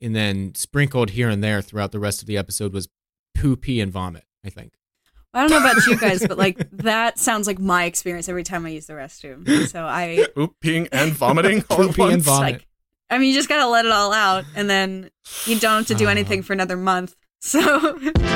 And then sprinkled here and there throughout the rest of the episode was poo, pee, and vomit, I think. I don't know about you guys, but like that sounds like my experience every time I use the restroom. So I Poop, peeing, and vomiting all at Pooping and once. vomit. like, I mean, you just gotta let it all out, and then you don't have to do anything for another month. So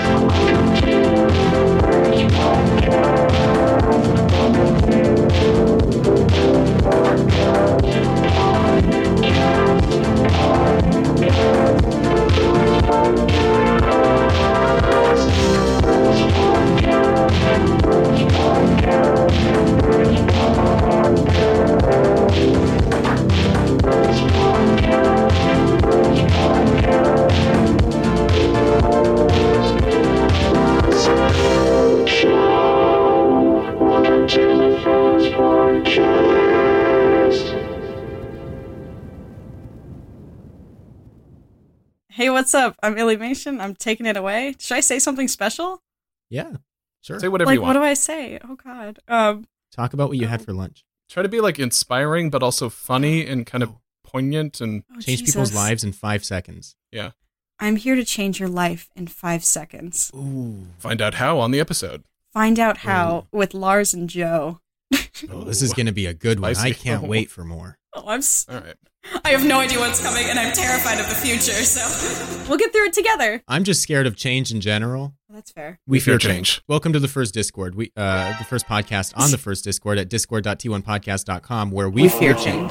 hey, what's up? I'm Illymation. I'm taking it away. Should I say something special? Yeah, sure. Say whatever Like, you what want. do I say? Oh God. Talk about what you had for lunch. Try to be like inspiring, but also funny and kind of poignant and Oh, Change people's Jesus. lives in 5 seconds. yeah. I'm here to change your life in 5 seconds. Ooh. Find out how on the episode. Find out how with Lars and Joe. Oh, this is going to be a good one. Spicy. I can't wait for more. Oh, All right. I have no idea what's coming, and I'm terrified of the future. So we'll get through it together. I'm just scared of change in general. That's fair. We Fear fear change. change. Welcome to the first Discord. The first podcast on the first Discord at discord.t1podcast.com, where we fear change.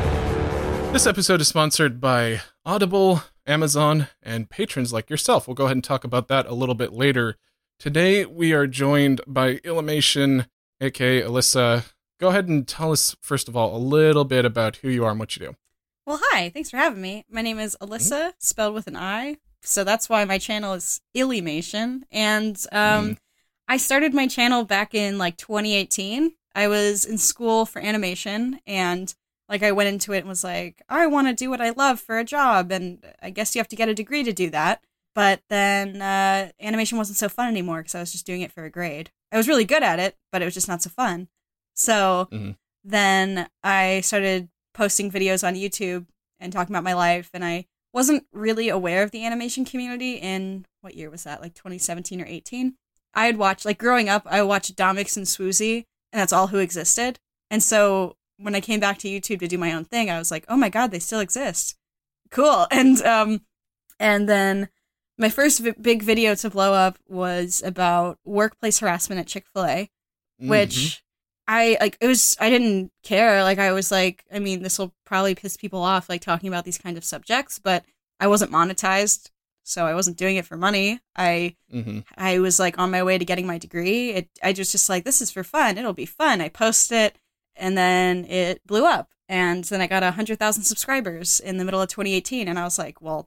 This episode is sponsored by Audible, Amazon, and patrons like yourself. We'll go ahead and talk about that a little bit later. Today, we are joined by Illymation, aka Alyssa. Go ahead and tell us, first of all, a little bit about who you are and what you do. Well, hi. Thanks for having me. My name is Alyssa, spelled with an I. So that's why my channel is Illymation. And I started my channel back in like 2018. I was in school for animation, and like I went into it and was like, I want to do what I love for a job, and I guess you have to get a degree to do that. But then animation wasn't so fun anymore because I was just doing it for a grade. I was really good at it, but it was just not so fun. So then I started posting videos on YouTube and talking about my life, and I wasn't really aware of the animation community in, what year was that, like 2017 or 18? I had watched, like growing up, I watched Domix and Swoozie, and that's all who existed. And so when I came back to YouTube to do my own thing, I was like, oh my God, they still exist. Cool. And then my first big video to blow up was about workplace harassment at Chick-fil-A, which I didn't care. Like, I was like, I mean, this will probably piss people off, like talking about these kind of subjects, but I wasn't monetized, so I wasn't doing it for money. I was like on my way to getting my degree. I just like, this is for fun. It'll be fun. I post it, and then it blew up. And then I got 100,000 subscribers in the middle of 2018, and I was like, well,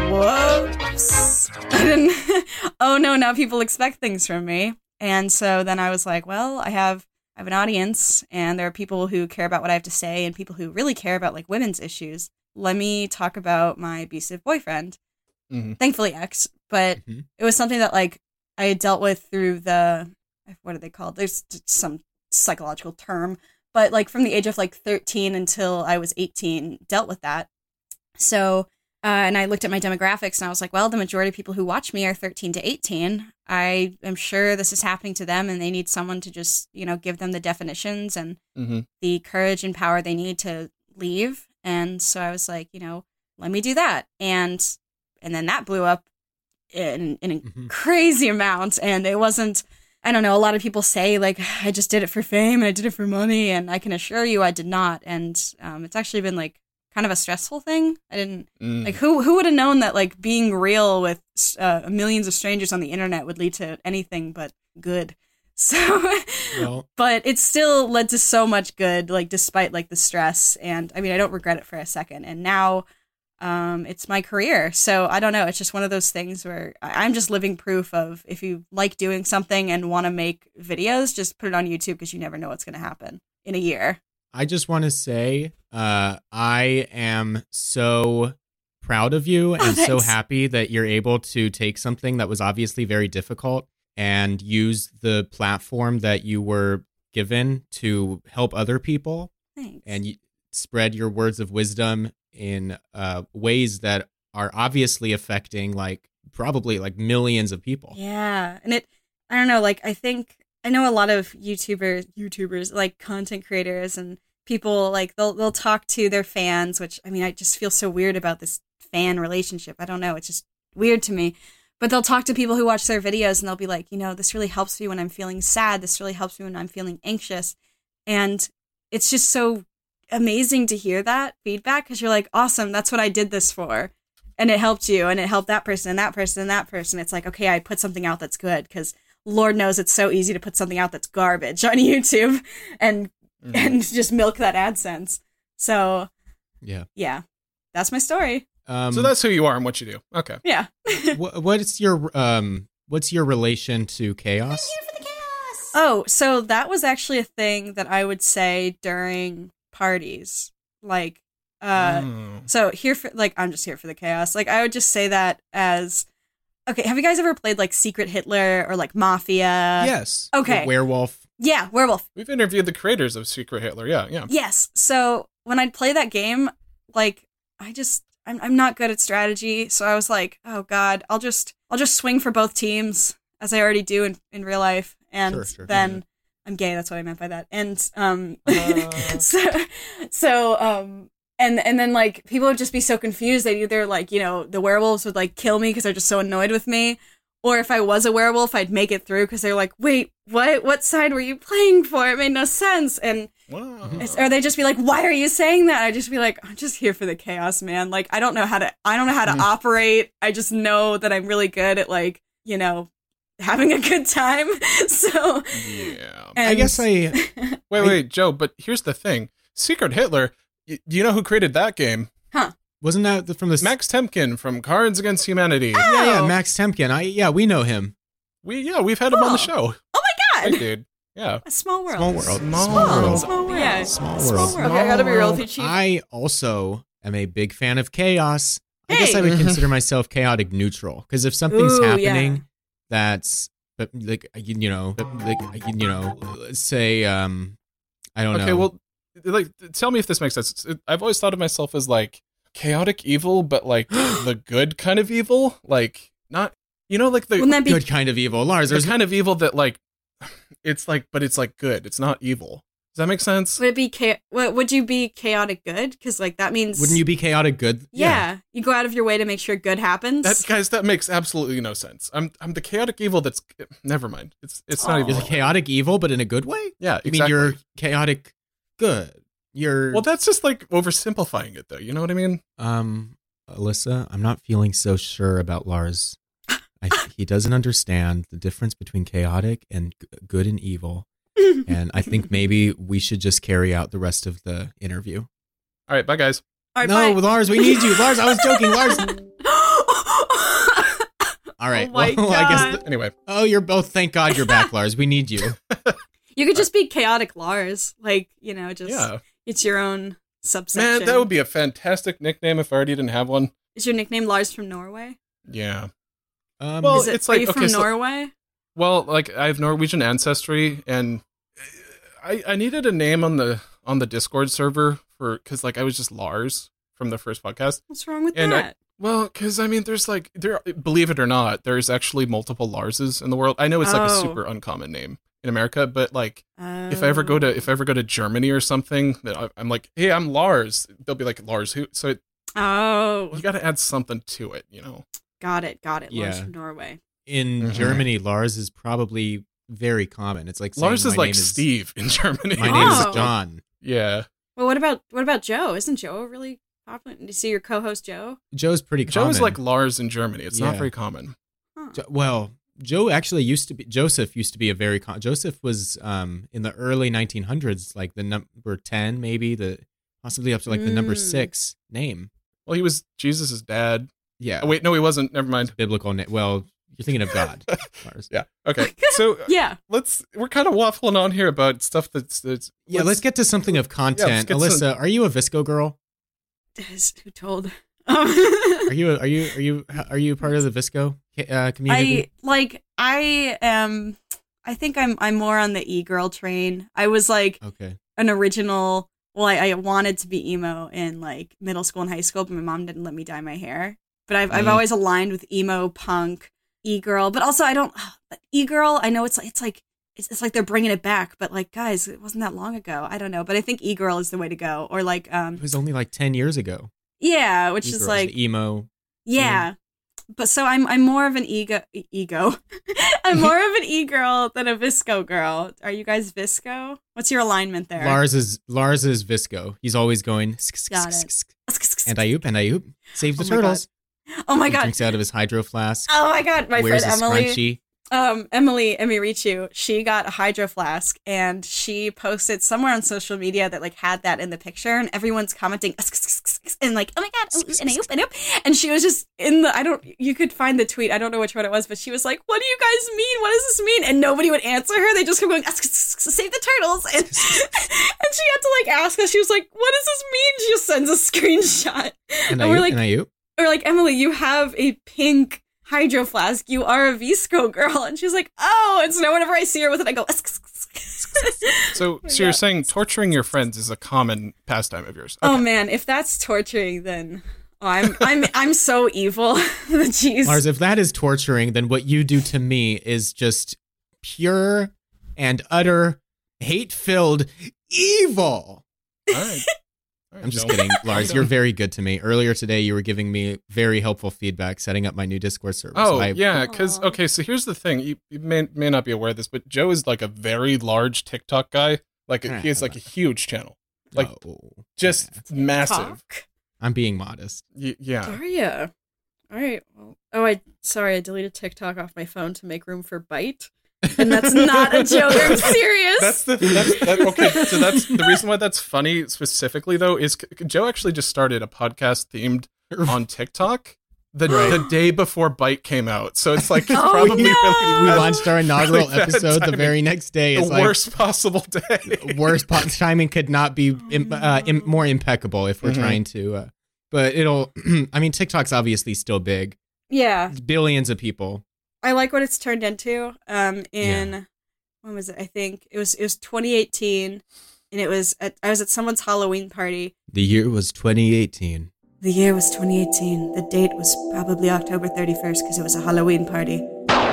whoops. I didn't, oh no, now people expect things from me. And so then I was like, well, I have an audience, and there are people who care about what I have to say and people who really care about like women's issues. Let me talk about my abusive boyfriend. Thankfully ex, but it was something that like I had dealt with through what are they called? There's some psychological term, but like from the age of like 13 until I was 18, dealt with that. So, and I looked at my demographics and I was like, well, the majority of people who watch me are 13 to 18. I am sure this is happening to them, and they need someone to just, give them the definitions and the courage and power they need to leave. And so I was like, let me do that. And then that blew up in a crazy amount. And it wasn't, I don't know, a lot of people say like, I just did it for fame and I did it for money. And I can assure you I did not. And it's actually been like kind of a stressful thing. I didn't like, who would have known that like being real with millions of strangers on the internet would lead to anything but good. So, but it still led to so much good, like despite like the stress. And I mean, I don't regret it for a second. And now it's my career. So I don't know. It's just one of those things where I'm just living proof of, if you like doing something and want to make videos, just put it on YouTube, because you never know what's going to happen in a year. I just want to say, I am so proud of you and so happy that you're able to take something that was obviously very difficult and use the platform that you were given to help other people. Thanks. And spread your words of wisdom in ways that are obviously affecting like probably like millions of people. Yeah. And I don't know, like I know a lot of YouTubers, like content creators and people, like they'll talk to their fans, which I mean, I just feel so weird about this fan relationship. I don't know. It's just weird to me. But they'll talk to people who watch their videos and they'll be like, this really helps me when I'm feeling sad. This really helps me when I'm feeling anxious. And it's just so amazing to hear that feedback because you're like, awesome, that's what I did this for. And it helped you and it helped that person and that person and that person. It's like, okay, I put something out that's good because Lord knows it's so easy to put something out that's garbage on YouTube and just milk that AdSense. So yeah, that's my story. So that's who you are and what you do. Okay. Yeah. what's your relation to chaos? Oh, so that was actually a thing that I would say during parties. Like, so here for, like, I'm just here for the chaos. Like, I would just say that as, okay, have you guys ever played, like, Secret Hitler or, like, Mafia? Yes. Okay. Werewolf. Yeah, Werewolf. We've interviewed the creators of Secret Hitler. Yeah. Yes. So when I'd play that game, like, I'm not good at strategy. So I was like, oh God, I'll just swing for both teams as I already do in real life. And Sure. then I'm gay. That's what I meant by that. And, and then like people would just be so confused. They'd either like, the werewolves would like kill me because they're just so annoyed with me. Or if I was a werewolf, I'd make it through because they're like, wait, what side were you playing for? It made no sense. And or they'd just be like, why are you saying that? I'd just be like, I'm just here for the chaos, man. Like, I don't know how to operate. I just know that I'm really good at like, having a good time. So yeah. I guess Wait, Joe, but here's the thing. Secret Hitler, do you know who created that game? Huh. Wasn't that from the Max Temkin from Cards Against Humanity. Yeah, Max Temkin. We know him. We've had him on the show. Oh my God. Hey, dude. Yeah. A small world. Small world. Small world. Yeah. Small world. Okay, I gotta be real with you, Chief. I also am a big fan of chaos. I Hey. guess I would consider myself chaotic neutral because if something's happening that's, but like let's say I don't know. Okay, well, like, tell me if this makes sense. I've always thought of myself as like chaotic evil, but like the good kind of evil, like not, like the Wouldn't that be good kind of evil. Lars, there's kind of evil that like it's like, but it's like good. It's not evil. Does that make sense? Would it be would you be chaotic good? Because like that means wouldn't you be chaotic good? Yeah, you go out of your way to make sure good happens. That makes absolutely no sense. I'm the chaotic evil. That's never mind. It's not even You're the chaotic evil, but in a good way. Yeah, I exactly. mean, you're chaotic good. Well, that's just like oversimplifying it, though. You know what I mean? Alyssa, I'm not feeling so sure about Lars. He doesn't understand the difference between chaotic and good and evil. And I think maybe we should just carry out the rest of the interview. All right, bye, guys. All right, No, bye. Lars, we need you. Lars, I was joking. Lars. All right. Oh my well, I guess. God. Anyway. Oh, you're both. Thank God you're back, Lars. We need you. You could just be chaotic Lars, like just it's your own subsection. Man, that would be a fantastic nickname if I already didn't have one. Is your nickname Lars from Norway? Yeah. Well, it's are like you from Norway? Well, like I have Norwegian ancestry, and I needed a name on the Discord server because like I was just Lars from the first podcast. What's wrong with And that? Because I mean, believe it or not, there's actually multiple Larses in the world. I know it's like a super uncommon name in America, but like if I ever go to Germany or something, I'm like, hey, I'm Lars. They'll be like, Lars who? So you got to add something to it, Got it. Yeah. Lars from Norway. in Germany, Lars is probably very common. It's like saying, Lars is my like name Steve in Germany. My name is John. Yeah. Well, what about Joe? Isn't Joe really popular? Do you see your co-host Joe? Joe's pretty common. Joe is like Lars in Germany. It's not very common. Huh. Joe actually Joseph used to be a very Joseph was in the early 1900s, like the number 10, maybe possibly up to like the number 6 name. Well, he was Jesus's dad. Yeah. Oh, wait, no, he wasn't. Never mind. Biblical name. Well, you're thinking of God. Lars. Yeah. Okay. So yeah, we're kind of waffling on here about stuff that's let's get to something of content. Alyssa, are you a Visco girl? Who told? Are you part of the Visco community? I am. I think I'm more on the e-girl train. I was like an original. Well, I wanted to be emo in like middle school and high school, but my mom didn't let me dye my hair. but I've always aligned with emo, punk, e-girl, but also e-girl, I know it's like they're bringing it back, but like, guys, it wasn't that long ago. I don't know, but I think e-girl is the way to go. Or like, it was only like 10 years ago. Yeah, which e-girl is like emo. Yeah. But so I'm more of an ego. I'm more of an e-girl than a visco girl. Are you guys visco? What's your alignment there? Lars is visco. He's always going. Got it. And Ayup. Save the turtles. Oh my He god. drinks out of his hydro flask. Oh my god, my Wears friend a Emily. scrunchie. Emily Emirichu, she got a hydro flask and she posted somewhere on social media that like had that in the picture, and everyone's commenting and like, oh my god, and and she was just in the you could find the tweet, I don't know which one it was, but she was like, what do you guys mean? What does this mean? And nobody would answer her. They just kept going, save the turtles, and she had to like ask us. She was like, what does this mean? She just sends a screenshot, And we're like, Ayup. Or like, Emily, you have a pink hydro flask. You are a visco girl. And she's like, oh. And so now whenever I see her with it, I go. So you're saying torturing your friends is a common pastime of yours? Okay. Oh man, if that's torturing, then I'm so evil. Jeez, Lars, if that is torturing, then what you do to me is just pure and utter hate-filled evil. All right. I'm just kidding, Lars. You're very good to me. Earlier today, you were giving me very helpful feedback, setting up my new Discord server. Oh, yeah, because, okay, so here's the thing. You may not be aware of this, but Joe is like a very large TikTok guy. Like, he has like a huge channel. Like, just massive. I'm being modest. Yeah. Are you? All right. Well, I deleted TikTok off my phone to make room for Byte. And that's not a joke. I'm serious. Okay. So that's the reason why that's funny specifically, though, is Joe actually just started a podcast themed on TikTok the day before Byte came out. So it's like probably really we launched our inaugural really episode the very next day. It's the worst possible day. Worst timing could not be more impeccable if we're trying to. But it'll. I mean, TikTok's obviously still big. Yeah, billions of people. I like what it's turned into. When was it? I think it was 2018, and I was at someone's Halloween party. The year was 2018. The year was 2018. The date was probably October 31st because it was a Halloween party.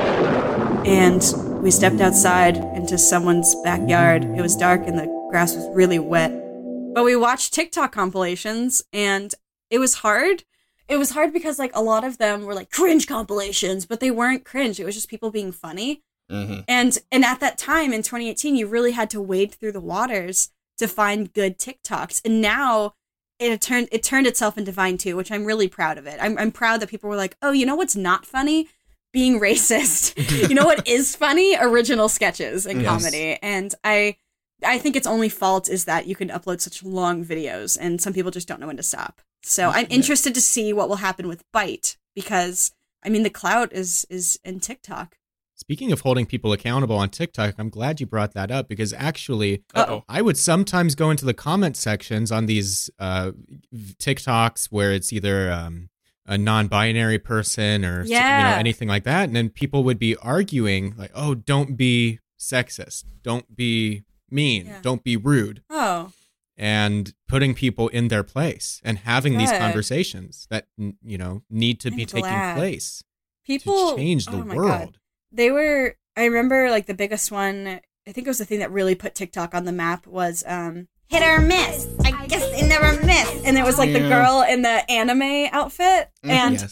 And we stepped outside into someone's backyard. It was dark and the grass was really wet. But we watched TikTok compilations, and it was hard. It was hard because, like, a lot of them were, like, cringe compilations, but they weren't cringe. It was just people being funny. Mm-hmm. And at that time, in 2018, you really had to wade through the waters to find good TikToks. And now it turned itself into Vine, too, which I'm really proud of it. I'm proud that people were like, oh, you know what's not funny? Being racist. You know what is funny? Original sketches and comedy. And I think its only fault is that you can upload such long videos, and some people just don't know when to stop. So I'm interested to see what will happen with Byte, because, I mean, the clout is in TikTok. Speaking of holding people accountable on TikTok, I'm glad you brought that up, because actually, I would sometimes go into the comment sections on these TikToks where it's either a non-binary person or anything like that, and then people would be arguing like, "Oh, don't be sexist, don't be mean, don't be rude." Oh. And putting people in their place and having these conversations that, need to be taking place to change the world. God. I remember, like, the biggest one, I think it was the thing that really put TikTok on the map was hit or miss. I guess they never miss. And it was like the girl in the anime outfit. And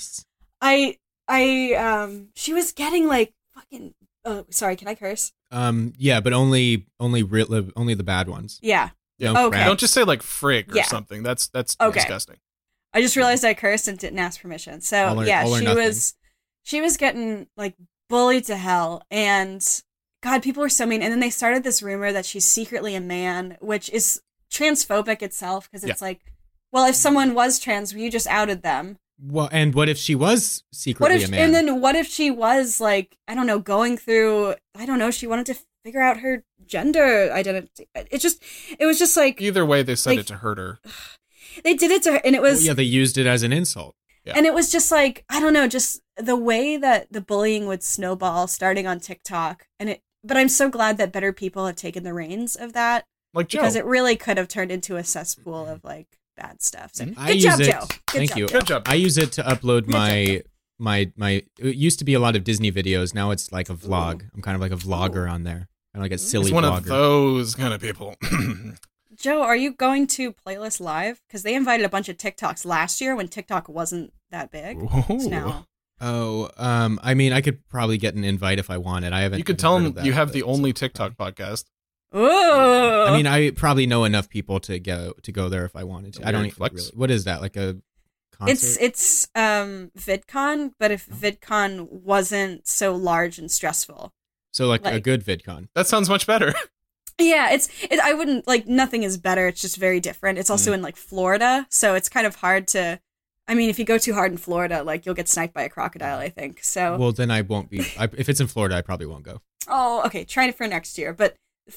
she was getting like fucking, oh, sorry, can I curse? Yeah, but only the bad ones. Yeah. Okay. Don't just say like frig or something. That's disgusting. I just realized I cursed and didn't ask permission. So she was getting like bullied to hell, and God, people were so mean. And then they started this rumor that she's secretly a man, which is transphobic itself, because it's like, well, if someone was trans, you just outed them. Well, and what if she was secretly a man? And then what if she was like, I don't know, going through, I don't know, she wanted to figure out her gender identity. It was just like, either way, they said it to hurt her. They did it to her, and it was they used it as an insult. Yeah. And it was just like, I don't know, just the way that the bullying would snowball starting on TikTok. But I'm so glad that better people have taken the reins of that. Like Joe. Because it really could have turned into a cesspool of like bad stuff. So I good job, use it. Joe. Thank you. Good job. I use it to upload Good my. It used to be a lot of Disney videos. Now it's like a vlog. I'm kind of like a vlogger on there. I'm like a silly He's one vlogger. of those kind of people. Joe, are you going to Playlist Live? Because they invited a bunch of TikToks last year when TikTok wasn't that big. Ooh. So now. Oh, I mean, I could probably get an invite if I wanted. I haven't. You could even tell heard him of that, you have but- the only TikTok podcast. Ooh. I mean, I probably know enough people to go there if I wanted to. I don't Weird even flex. really. What is that? Like a concert? It's VidCon, but if VidCon wasn't so large and stressful. So like a like- good VidCon. That sounds much better. Yeah, I wouldn't like nothing is better. It's just very different. It's also in like Florida, so it's kind of hard to. I mean, if you go too hard in Florida, like you'll get sniped by a crocodile. I think so. Well, then I won't be. If it's in Florida, I probably won't go. Oh, okay. Try it for next year. But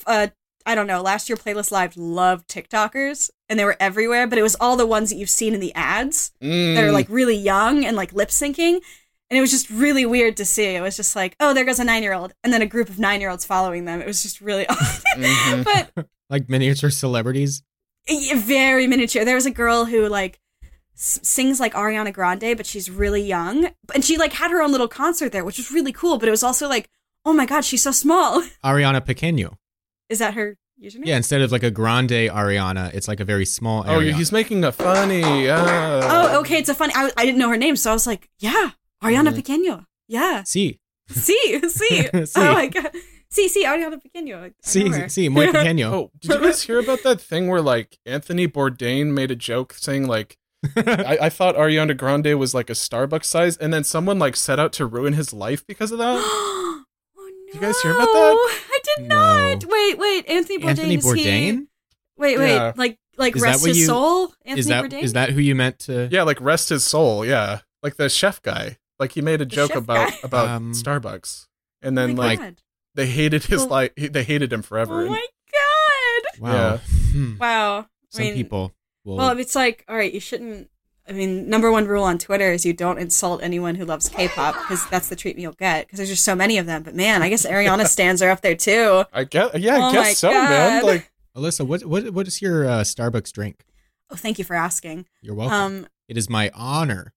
I don't know. Last year, Playlist Live loved TikTokers, and they were everywhere. But it was all the ones that you've seen in the ads that are like really young and like lip syncing. And it was just really weird to see. It was just like, oh, there goes a 9-year-old, and then a group of 9-year-olds following them. It was just really odd. Mhm. But Like miniature celebrities. very miniature. There was a girl who like sings like Ariana Grande, but she's really young, and she like had her own little concert there, which was really cool. But it was also like, oh my god, she's so small. Ariana Pequeño. Is that her username? Yeah, instead of like a grande Ariana, it's like a very small Oh, Ariana. he's making a funny. Oh, okay. It's a funny. I didn't know her name, so I was like, yeah, Ariana Mhm. Pequeño. Yeah. Sí. See. Sí. Oh my god. See, Ariana Pequeño. I know her. Sí, muy pequeño. Oh, did you guys hear about that thing where like Anthony Bourdain made a joke saying like I thought Ariana Grande was like a Starbucks size, and then someone like set out to ruin his life because of that? Oh no. You guys hear about that? I did No. not. Wait. Anthony Bourdain. Anthony is he- Bourdain? Wait. Yeah. Like Is that rest what his you- soul. Anthony Bourdain. Is that who you meant to? Yeah, like rest his soul. Yeah, like the chef guy. Like he made a joke chef about guy? Starbucks, and Oh then my like god. they hated his Well- life. They hated him forever. Oh and- my god. Wow. Yeah. Wow. Some people will. Well, it's like, all right, you shouldn't. I mean, number one rule on Twitter is you don't insult anyone who loves K-pop because that's the treatment you'll get because there's just so many of them. But man, I guess Ariana stans are up there too. I guess. Yeah, Oh I my guess so, man. God. Like Alyssa, what is your Starbucks drink? Oh, thank you for asking. You're welcome. It is my honor.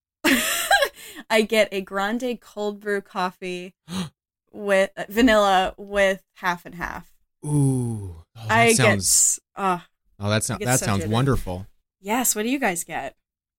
I get a grande cold brew coffee with vanilla with half and half. Ooh. Oh, that I sounds. get. Oh, that I get that so sounds driven. wonderful. Yes. What do you guys get?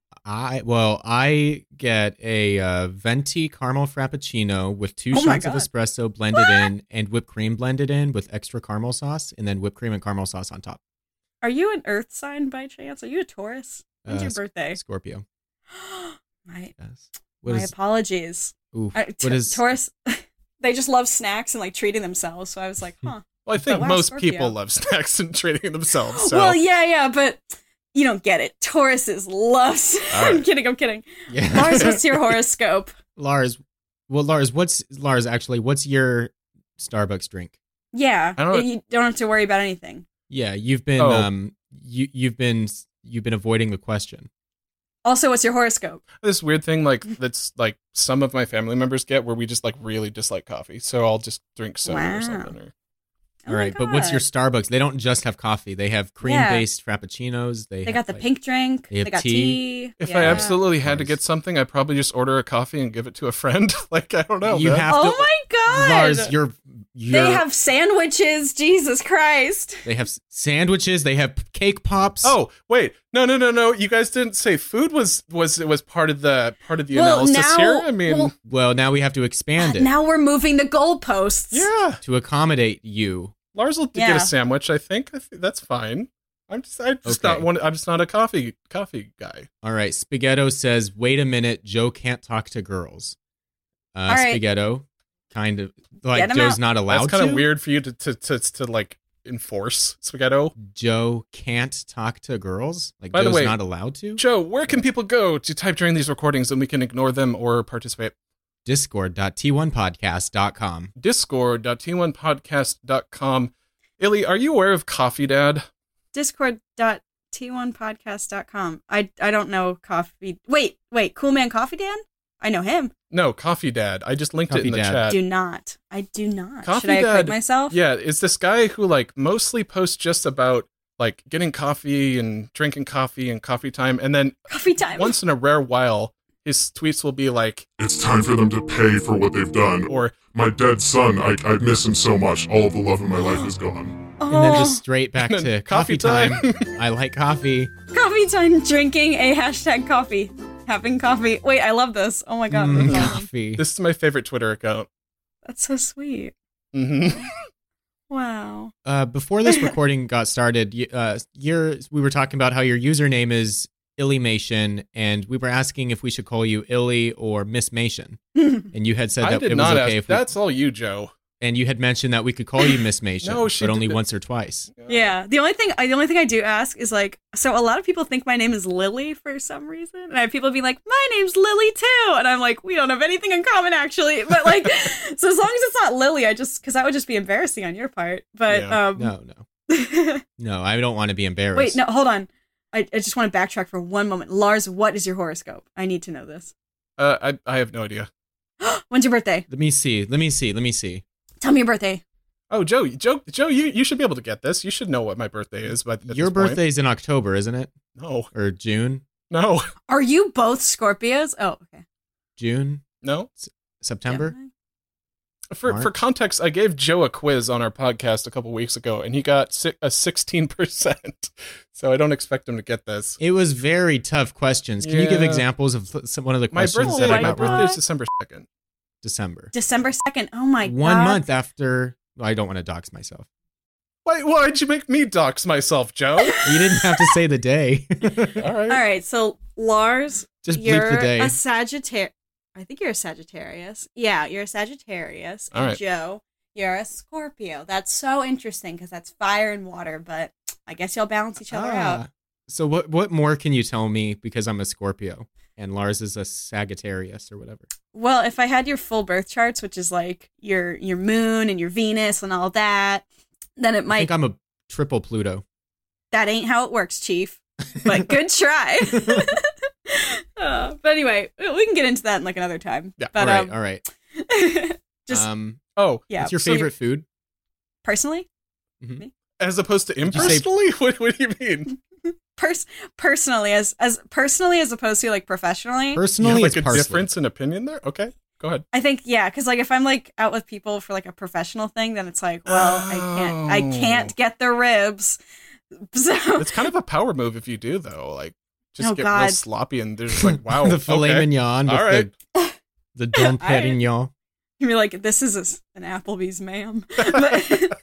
I get a venti caramel frappuccino with 2 Oh my shots of God. espresso blended in and whipped cream blended in with extra caramel sauce and then whipped cream and caramel sauce on top. Are you an Earth sign by chance? Are you a Taurus? When's your birthday? Scorpio. my Yes. my apologies. Ooh, what is Taurus? They just love snacks and like treating themselves. So I was like, huh. well, I think But wow, most Scorpio. people love snacks and treating themselves. So Well, yeah, but you don't get it. Tauruses love. All I'm right. kidding. Yeah. Lars, what's your horoscope? Lars, what's what's your Starbucks drink? Yeah, I don't- you don't have to worry about anything. Yeah, you've been Oh. you've been avoiding the question. Also, what's your horoscope? this weird thing like that's like some of my family members get where we just like really dislike coffee, so I'll just drink soda Wow. or something. Or Oh All my right, but what's your God. Starbucks? They don't just have coffee. They have cream-based frappuccinos. They They have, got the like- pink drink. they have They got tea. tea. if yeah. I absolutely had to Nice. get something, I'd probably just order a coffee and give it to a friend. Like I don't know. You man. have Oh to. my god, Lars, you're They have sandwiches. Jesus Christ. They have sandwiches. They have cake pops. Oh wait, no! You guys didn't say food was part of the Well, analysis now- here. I mean, well, well, now we have to expand it Now we're moving the goalposts. yeah, to accommodate you. Lars will Yeah. get a sandwich. I think that's fine. I'm just Okay. I'm just not a coffee guy. All right, Spaghetto says, "Wait a minute, Joe can't talk to girls." All right. Spaghetto, kind of like Get him Joe's out. not allowed That's kind to. of weird for you to like enforce, Spaghetto. Joe can't talk to girls. Like By the Joe's way, not allowed to. Joe, where can people go to type during these recordings and we can ignore them or participate? Discord.t1podcast.com. Discord.t1podcast.com. Illy, are you aware of Coffee Dad? Discord.t1podcast.com. I don't know coffee. Wait. Cool Man Coffee Dan? I know him. No, Coffee Dad. I just linked it Coffee in the Dad. chat. Do not. I do not. Coffee Should I acquit Dad- myself? Yeah, it's this guy who like mostly posts just about like getting coffee and drinking coffee and coffee time. And then Coffee time. once in a rare while, his tweets will be like, It's time for them to pay for what they've done. or My dead son, I miss him so much. All of the love in my life is gone. Oh, And then just straight back And then to coffee coffee time. time. I like coffee. coffee time, drinking a hashtag coffee. Having coffee. Wait, I love this. Oh my god. that's awesome. Coffee. this is my favorite Twitter account. That's so sweet. hmm Wow. Before this recording got started, we were talking about how your username is Illymation, and we were asking if we should call you Illy or Miss Mation. And you had said I that did it was not okay ask. if we, That's all you, Joe. and you had mentioned that we could call you Miss Mation, No, she but only did- once or twice. Yeah. The only thing I do ask is like, so a lot of people think my name is Lily for some reason, and I have people be like, my name's Lily too, and I'm like, we don't have anything in common actually, but like, so as long as it's not Lily, because that would just be embarrassing on your part. But Yeah. No, I don't want to be embarrassed. wait, no, hold on. I just want to backtrack for one moment. Lars, what is your horoscope? I need to know this. I have no idea. When's your birthday? Let me see. Tell me your birthday. Oh, Joe, you should be able to get this. You should know what my birthday is. But Your birthday's in October, isn't it? No, Or June? no, Are you both Scorpios? Oh, okay. June? no. September? Gemini? For March? context, I gave Joe a quiz on our podcast a couple weeks ago, and he got a 16%. So I don't expect him to get this. It was very tough questions. Can you give Yeah. examples of one of the My questions birthday, that I my got my wrong? birthday is December 2nd. December. December 2nd. Oh my god. 1 month after. Well, I don't want to dox myself. Why'd you make me dox myself, Joe? You didn't have to say the day. All right. All right, so Lars, Just bleep you're the day. a Sagittarius. I think you're a Sagittarius. Yeah, you're a Sagittarius. All And right. Joe, you're a Scorpio. That's so interesting because that's fire and water, but I guess y'all balance each other out. So what more can you tell me because I'm a Scorpio and Lars is a Sagittarius or whatever? Well, if I had your full birth charts, which is like your moon and your Venus and all that, then it I might. think I'm a triple Pluto. That ain't how it works, Chief. But good try. But anyway, we can get into that in like another time. Yeah, But all right. just Oh, yeah. What's your so favorite food? personally? as opposed to you say- impersonally? What do you mean? Personally, as personally as opposed to like professionally. You have Personally, like it's a parsley. difference in opinion there? Okay, go ahead. I think because like if I'm like out with people for like a professional thing, then it's like, well, I can't get the ribs. So It's kind of a power move if you do, though. Like, just Oh, get real God. sloppy and there's like, wow. the filet okay. mignon with All right. the Dom All right. Perignon. you're like, this is an Applebee's, ma'am. But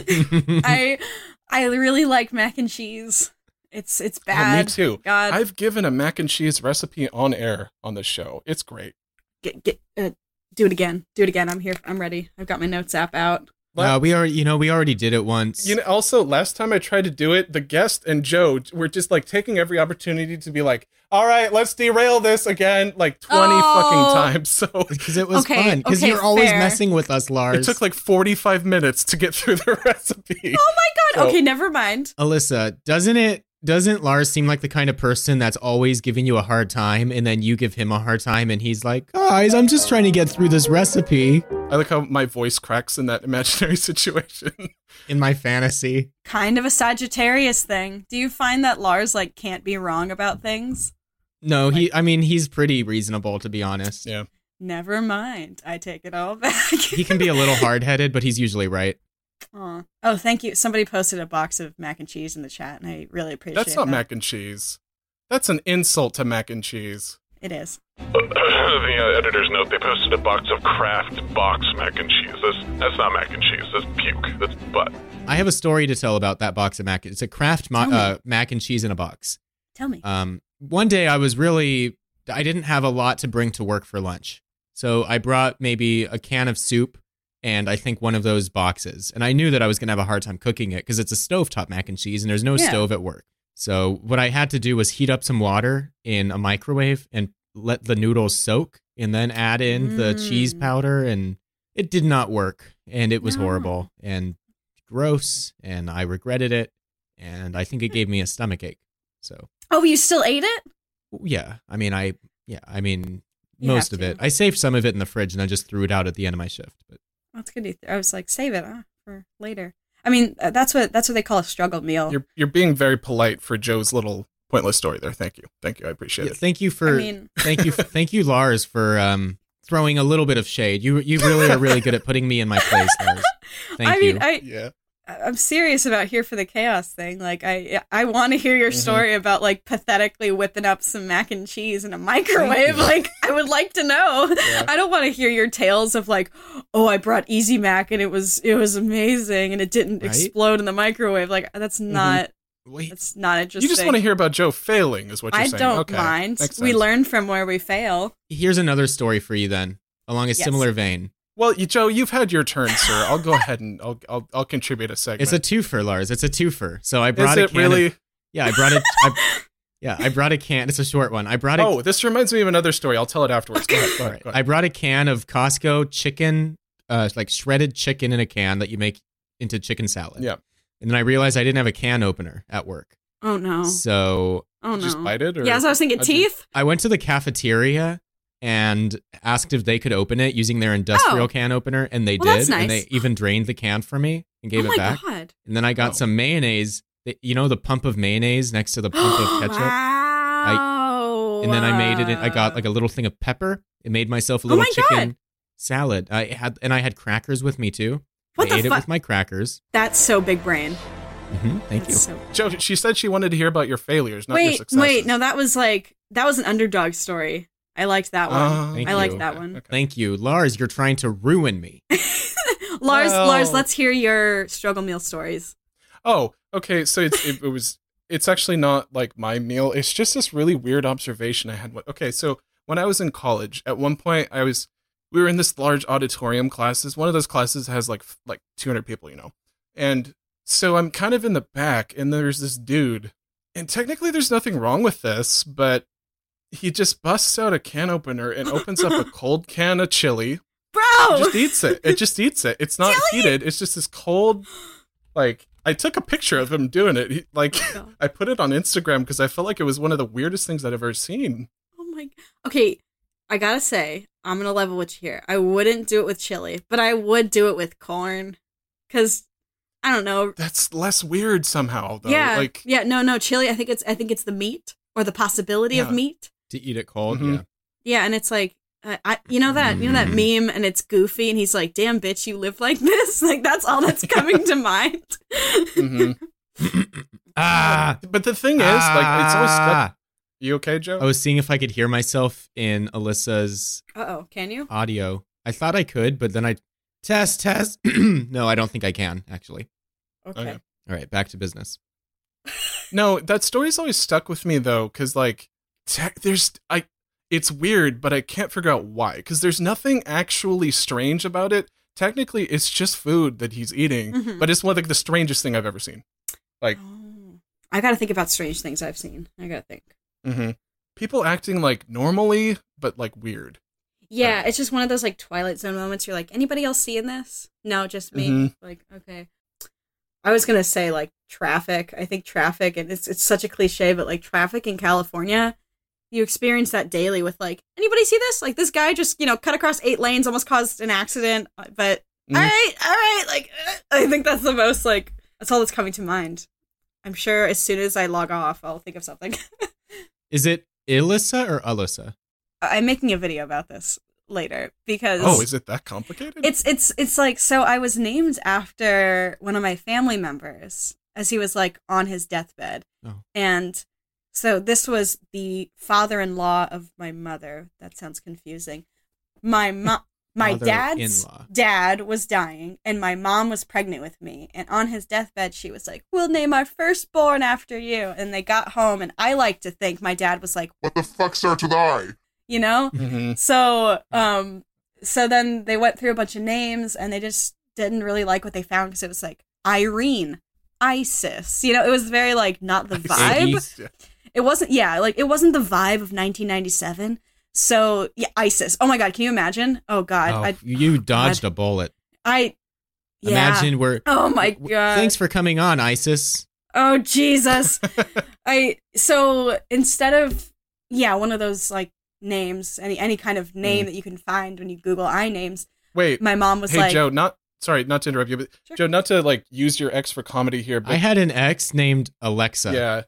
I really like mac and cheese. It's Oh, bad. me too. God, I've given a mac and cheese recipe on air on the show. It's great. do it again. Do it again. I'm here. I'm ready. I've got my notes app out. We already did it once. You know, also, last time I tried to do it, the guest and Joe were just like taking every opportunity to be like, all right, let's derail this again, like 20 Oh. fucking times. So Because it was Okay, fun. Because okay, you're always fair. messing with us, Lars. it took like 45 minutes to get through the recipe. Oh my God. So- Okay, never mind. Alyssa, doesn't Lars seem like the kind of person that's always giving you a hard time and then you give him a hard time and he's like, guys, I'm just trying to get through this recipe I like how my voice cracks in that imaginary situation. in my fantasy. Kind of a Sagittarius thing. Do you find that Lars like can't be wrong about things? No, he's pretty reasonable, to be honest. Yeah. Never mind. I take it all back. He can be a little hard-headed, but he's usually right. Aw. Oh, thank you. Somebody posted a box of mac and cheese in the chat, and I really appreciate That's not that. mac and cheese. That's an insult to mac and cheese. It is. The editor's note, they posted a box of Kraft box mac and cheese. That's not mac and cheese. That's puke. That's butt. I have a story to tell about that box of mac. It's a Kraft Tell me. mac and cheese in a box. Tell me. One day I didn't have a lot to bring to work for lunch. So I brought maybe a can of soup and I think one of those boxes. And I knew that I was going to have a hard time cooking it because it's a stovetop mac and cheese and there's no Yeah. stove at work. So what I had to do was heat up some water in a microwave and let the noodles soak and then add in the cheese powder, and it did not work. And it was No. horrible and gross, and I regretted it. And I think it gave me a stomach ache. So Oh, you still ate it? yeah, You most have of to. it. I saved some of it in the fridge and I just threw it out at the end of my shift. But That's good. I was like, save it for later. I mean, that's what they call a struggle meal. You're being very polite for Joe's little pointless story there. Thank you. I appreciate it. Thank you for thank you, Lars, for throwing a little bit of shade. You really are really good at putting me in my place, Lars. Thank you. I'm serious about Here for the Chaos thing. Like, I want to hear your story about, like, pathetically whipping up some mac and cheese in a microwave. Like, I would like to know. Yeah. I don't want to hear your tales of, like, oh, I brought Easy Mac and it was amazing and it didn't explode in the microwave. Like, that's not... That's not interesting. You just want to hear about Joe failing, is what you're saying. I don't mind. We learn from where we fail. Here's another story for you then, along a similar vein. Well, Joe, you've had your turn, sir. I'll go ahead and I'll contribute a segment. It's a twofer, Lars. It's a twofer. So I brought a can. Really? I brought it. I brought a can. It's a short one. Oh, this reminds me of another story. I'll tell it afterwards. Go ahead. Go ahead. I brought a can of Costco chicken, like shredded chicken in a can that you make into chicken salad. Yeah. And then I realized I didn't have a can opener at work. Oh no. So. Oh no. Just bite it? Or yeah, so I was thinking teeth. I went to the cafeteria and asked if they could open it using their industrial can opener, and they did. That's nice. And they even drained the can for me and gave it back. God. And then I got some mayonnaise. You know the pump of mayonnaise next to the pump of ketchup? Wow. And then I made it. I got like a little thing of pepper. It made myself a little chicken salad. I had crackers with me too. I ate it with my crackers. That's so big brain. Thank you. Joe, she said she wanted to hear about your failures, not your successes. No, that was an underdog story. I liked that one. I liked that one. Okay. Thank you. Lars, you're trying to ruin me. Lars, let's hear your struggle meal stories. Oh, okay. So it's actually not like my meal. It's just this really weird observation I had. Okay, so when I was in college, at one point we were in this large auditorium classes. One of those classes has like 200 people, And so I'm kind of in the back, and there's this dude, and technically there's nothing wrong with this, but he just busts out a can opener and opens up a cold can of chili. Bro! It just eats it. It's not heated. It's just this cold, like, I took a picture of him doing it. I put it on Instagram because I felt like it was one of the weirdest things I'd ever seen. Oh my... Okay, I gotta say, I'm gonna level with you here. I wouldn't do it with chili, but I would do it with corn. Because... I don't know. That's less weird somehow, though. Yeah. No. Chili. I think it's the meat or the possibility of meat to eat it cold. Mm-hmm. Yeah. Yeah, and it's like, you know that meme, and it's goofy, and he's like, "Damn bitch, you live like this." Like that's all that's coming to mind. But the thing is, like, it's always stuck. You okay, Joe? I was seeing if I could hear myself in Alyssa's. Can you? Audio. I thought I could, but then I test. No, I don't think I can actually. Okay. All right, back to business. No, that story's always stuck with me though, because like, it's weird, but I can't figure out why. Because there's nothing actually strange about it. Technically, it's just food that he's eating, but it's one of the strangest thing I've ever seen. Like, I gotta think about strange things I've seen. I gotta think. People acting like normally, but like weird. Yeah, it's just one of those like Twilight Zone moments. You're like, anybody else seeing this? No, just me. Like, okay. I was gonna say like traffic. I think traffic, and it's such a cliche, but like traffic in California, you experience that daily with like, anybody see this? Like this guy just cut across 8 lanes, almost caused an accident. But all right. Like I think that's the most like that's all that's coming to mind. I'm sure as soon as I log off, I'll think of something. Is it Alyssa or Alyssa? I'm making a video about this later because is it that complicated? It's like, so I was named after one of my family members as he was like on his deathbed. And so this was the father-in-law of my mother. That sounds confusing. My dad's dad was dying, and my mom was pregnant with me, and on his deathbed she was like, "We'll name our firstborn after you." And they got home, and I like to think my dad was like, "What the fuck starts with I?" So then they went through a bunch of names, and they just didn't really like what they found because it was like Irene, Isis. It was very like not the vibe. It wasn't it wasn't the vibe of 1997. So yeah, Isis. Oh my God, can you imagine? Oh God, you dodged a bullet. Imagine we're. Oh my God. Thanks for coming on, Isis. Oh Jesus. So instead of one of those like names, any kind of name that you can find when you Google iNames. Wait, my mom was hey, like, Joe, sorry, not to interrupt you, but Sure. Joe, not to like use your ex for comedy here, but I had an ex named Alexa. yeah,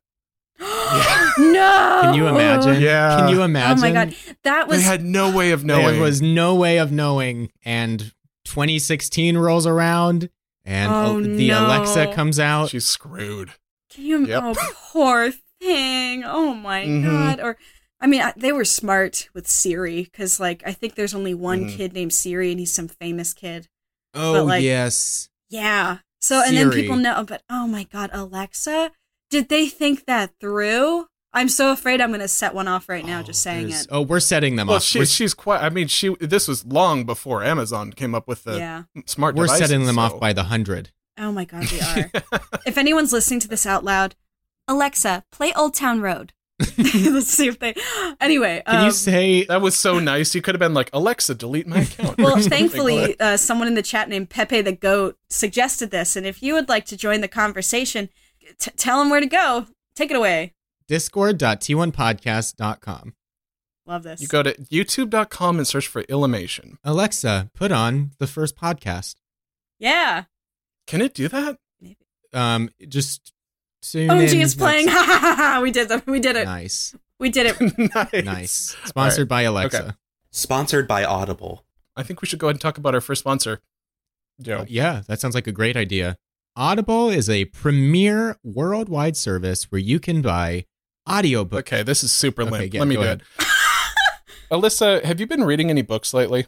No. Can you imagine? Yeah. Can you Oh imagine? my god, that was they had no way of knowing. There was no way of knowing. And 2016 rolls around, and Oh, the no. Alexa comes out. She's screwed. Can you? Yep. Oh, poor thing. Oh my Mhm. god. Or, I mean, they were smart with Siri because, like, I think there's only one Mhm. kid named Siri, and he's some famous kid. Oh, but, like, yes. Yeah. So, and then Siri. people know, but oh my god, Alexa. Did they think that through? I'm so afraid I'm going to set one off right now just saying it. Oh, we're setting them Well, up. she's quite. I mean, this was long before Amazon came up with the Yeah. smart We're devices. setting them so- off by the 100. Oh my god, we are. If anyone's listening to this out loud, Alexa, play Old Town Road. Let's see if they. Anyway, Can you say That was so nice. You could have been like, Alexa, delete my account. well, or something. thankfully, someone in the chat named Pepe the Goat suggested this, and if you would like to join the conversation, tell them where to go. Take it away. discord.t1podcast.com. Love this. You go to youtube.com and search for Illimation. Alexa, put on the first podcast. Yeah. Can it do that? Just tune OMG in. is playing. Ha ha ha ha. We did it. We did it. Nice. We did it. Nice. Nice. Sponsored by Alexa. Okay. Sponsored by Audible. I think we should go ahead and talk about our first sponsor, Joe. Yeah, that sounds like a great idea. Audible is a premier worldwide service where you can buy audiobooks. Okay, this is super limp. Okay, yeah, Let me go do it. Alyssa, have you been reading any books lately?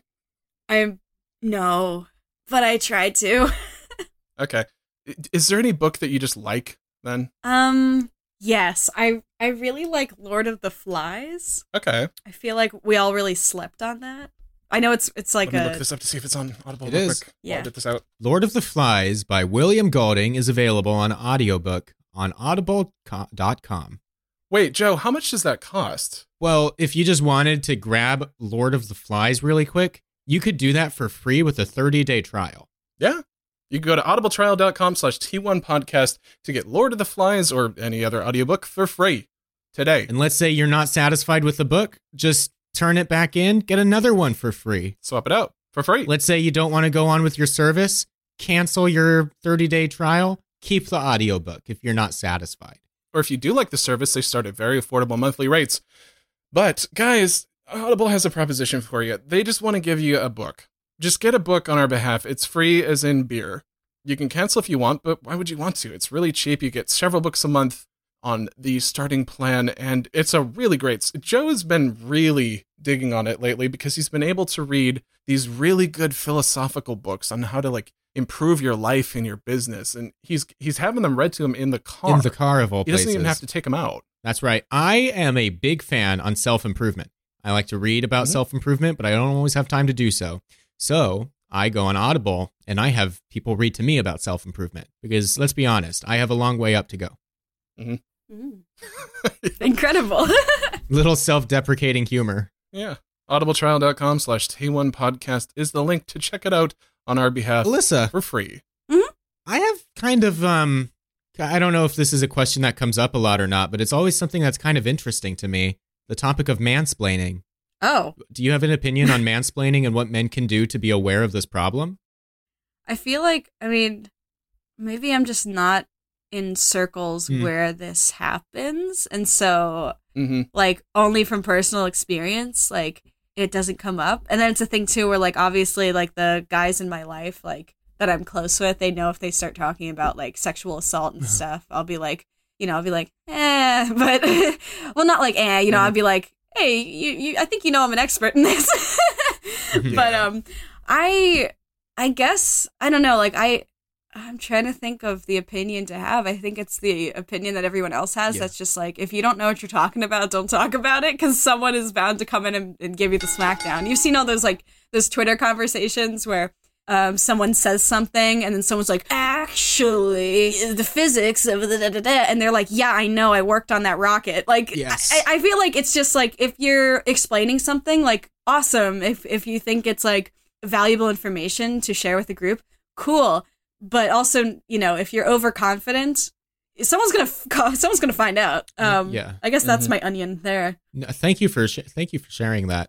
No, but I tried to. Okay. Is there any book that you just like then? Yes, I really like Lord of the Flies. Okay. I feel like we all really slept on that. I know it's like Let me look this up to see if it's on Audible. It real is. Quick. Yeah. I'll get this out. Lord of the Flies by William Golding is available on audiobook on audible.com. Wait, Joe, how much does that cost? Well, if you just wanted to grab Lord of the Flies really quick, you could do that for free with a 30-day trial. Yeah. You can go to audibletrial.com/T1podcast to get Lord of the Flies or any other audiobook for free today. And let's say you're not satisfied with the book, just turn it back in, get another one for free. Swap it out for free. Let's say you don't want to go on with your service, cancel your 30-day trial, keep the audiobook if you're not satisfied. Or if you do like the service, they start at very affordable monthly rates. But guys, Audible has a proposition for you. They just want to give you a book. Just get a book on our behalf. It's free as in beer. You can cancel if you want, but why would you want to? It's really cheap. You get several books a month on the starting plan, and it's a really great... Joe has been really digging on it lately because he's been able to read these really good philosophical books on how to like improve your life and your business, and he's having them read to him in the car. In the car of all He places. doesn't even have to take them out. That's right. I am a big fan on self-improvement. I like to read about self-improvement, but I don't always have time to do so. So I go on Audible and I have people read to me about self-improvement because let's be honest, I have a long way up to go. incredible. Little self-deprecating humor. Yeah. audibletrial.com/T1podcast is the link to check it out on our behalf Alyssa, for free. I have kind of, I don't know if this is a question that comes up a lot or not, but it's always something that's kind of interesting to me. The topic of mansplaining. Oh, Do you have an opinion on mansplaining and what men can do to be aware of this problem? I feel like, I mean, maybe I'm just not in circles where this happens. And so, like, only from personal experience, like, it doesn't come up. And then it's a thing, too, where, like, obviously, like, the guys in my life, like, that I'm close with, they know if they start talking about, like, sexual assault and stuff, I'll be like, but, well, not like, I'll be like, hey, you I think you know I'm an expert in this. But I guess, I don't know, like I'm trying to think of the opinion to have. I think it's the opinion that everyone else has. Yeah. That's just like, if you don't know what you're talking about, don't talk about it, because someone is bound to come in and give you the smackdown. You've seen all those like those Twitter conversations where someone says something and then someone's like, actually, the physics of and they're like, yeah, I know, I worked on that rocket. Like, Yes. I feel like it's just like, if you're explaining something, like, awesome. If you think it's like valuable information to share with the group, cool. But also, if you're overconfident, someone's gonna find out. Yeah. I guess that's my onion there. No, thank you for sharing that.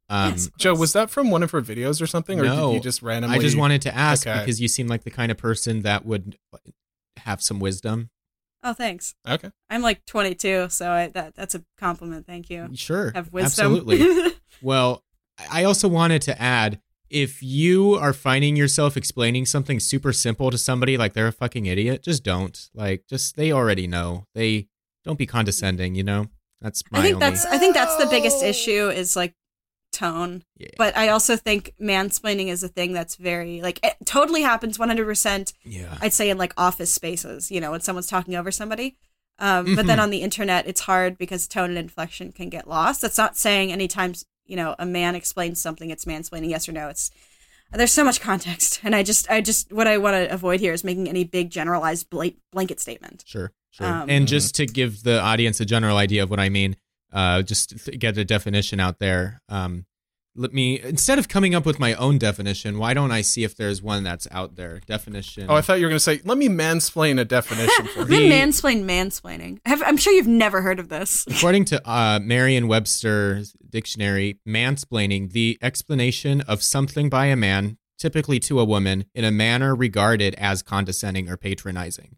Yes, of Joe, course. was that from one of her videos or something, or No, did you just randomly? I just wanted to ask Okay. because you seem like the kind of person that would have some wisdom. Oh, thanks. Okay. I'm like 22, so that's a compliment. Thank you. Sure. Have wisdom. Absolutely. Well, I also wanted to add, if you are finding yourself explaining something super simple to somebody like they're a fucking idiot, just don't. Like, just they already know. They don't be condescending, you know? That's my I think only... that's the biggest issue is like tone. Yeah. But I also think mansplaining is a thing that's very like it totally happens 100%. Yeah. I'd say in like office spaces, you know, when someone's talking over somebody. But then on the internet, it's hard because tone and inflection can get lost. That's not saying anytime, you know, a man explains something, it's mansplaining, yes or no. There's so much context. And I just what I want to avoid here is making any big generalized blanket statement. Sure. And just to give the audience a general idea of what I mean, just to get a definition out there, let me, instead of coming up with my own definition, why don't I see if there's one that's out there? Definition. Oh, I thought you were going to say, let me mansplain a definition for I'm you. gonna mansplain mansplaining. I'm sure you've never heard of this. According to Merriam-Webster's dictionary, mansplaining, the explanation of something by a man, typically to a woman, in a manner regarded as condescending or patronizing.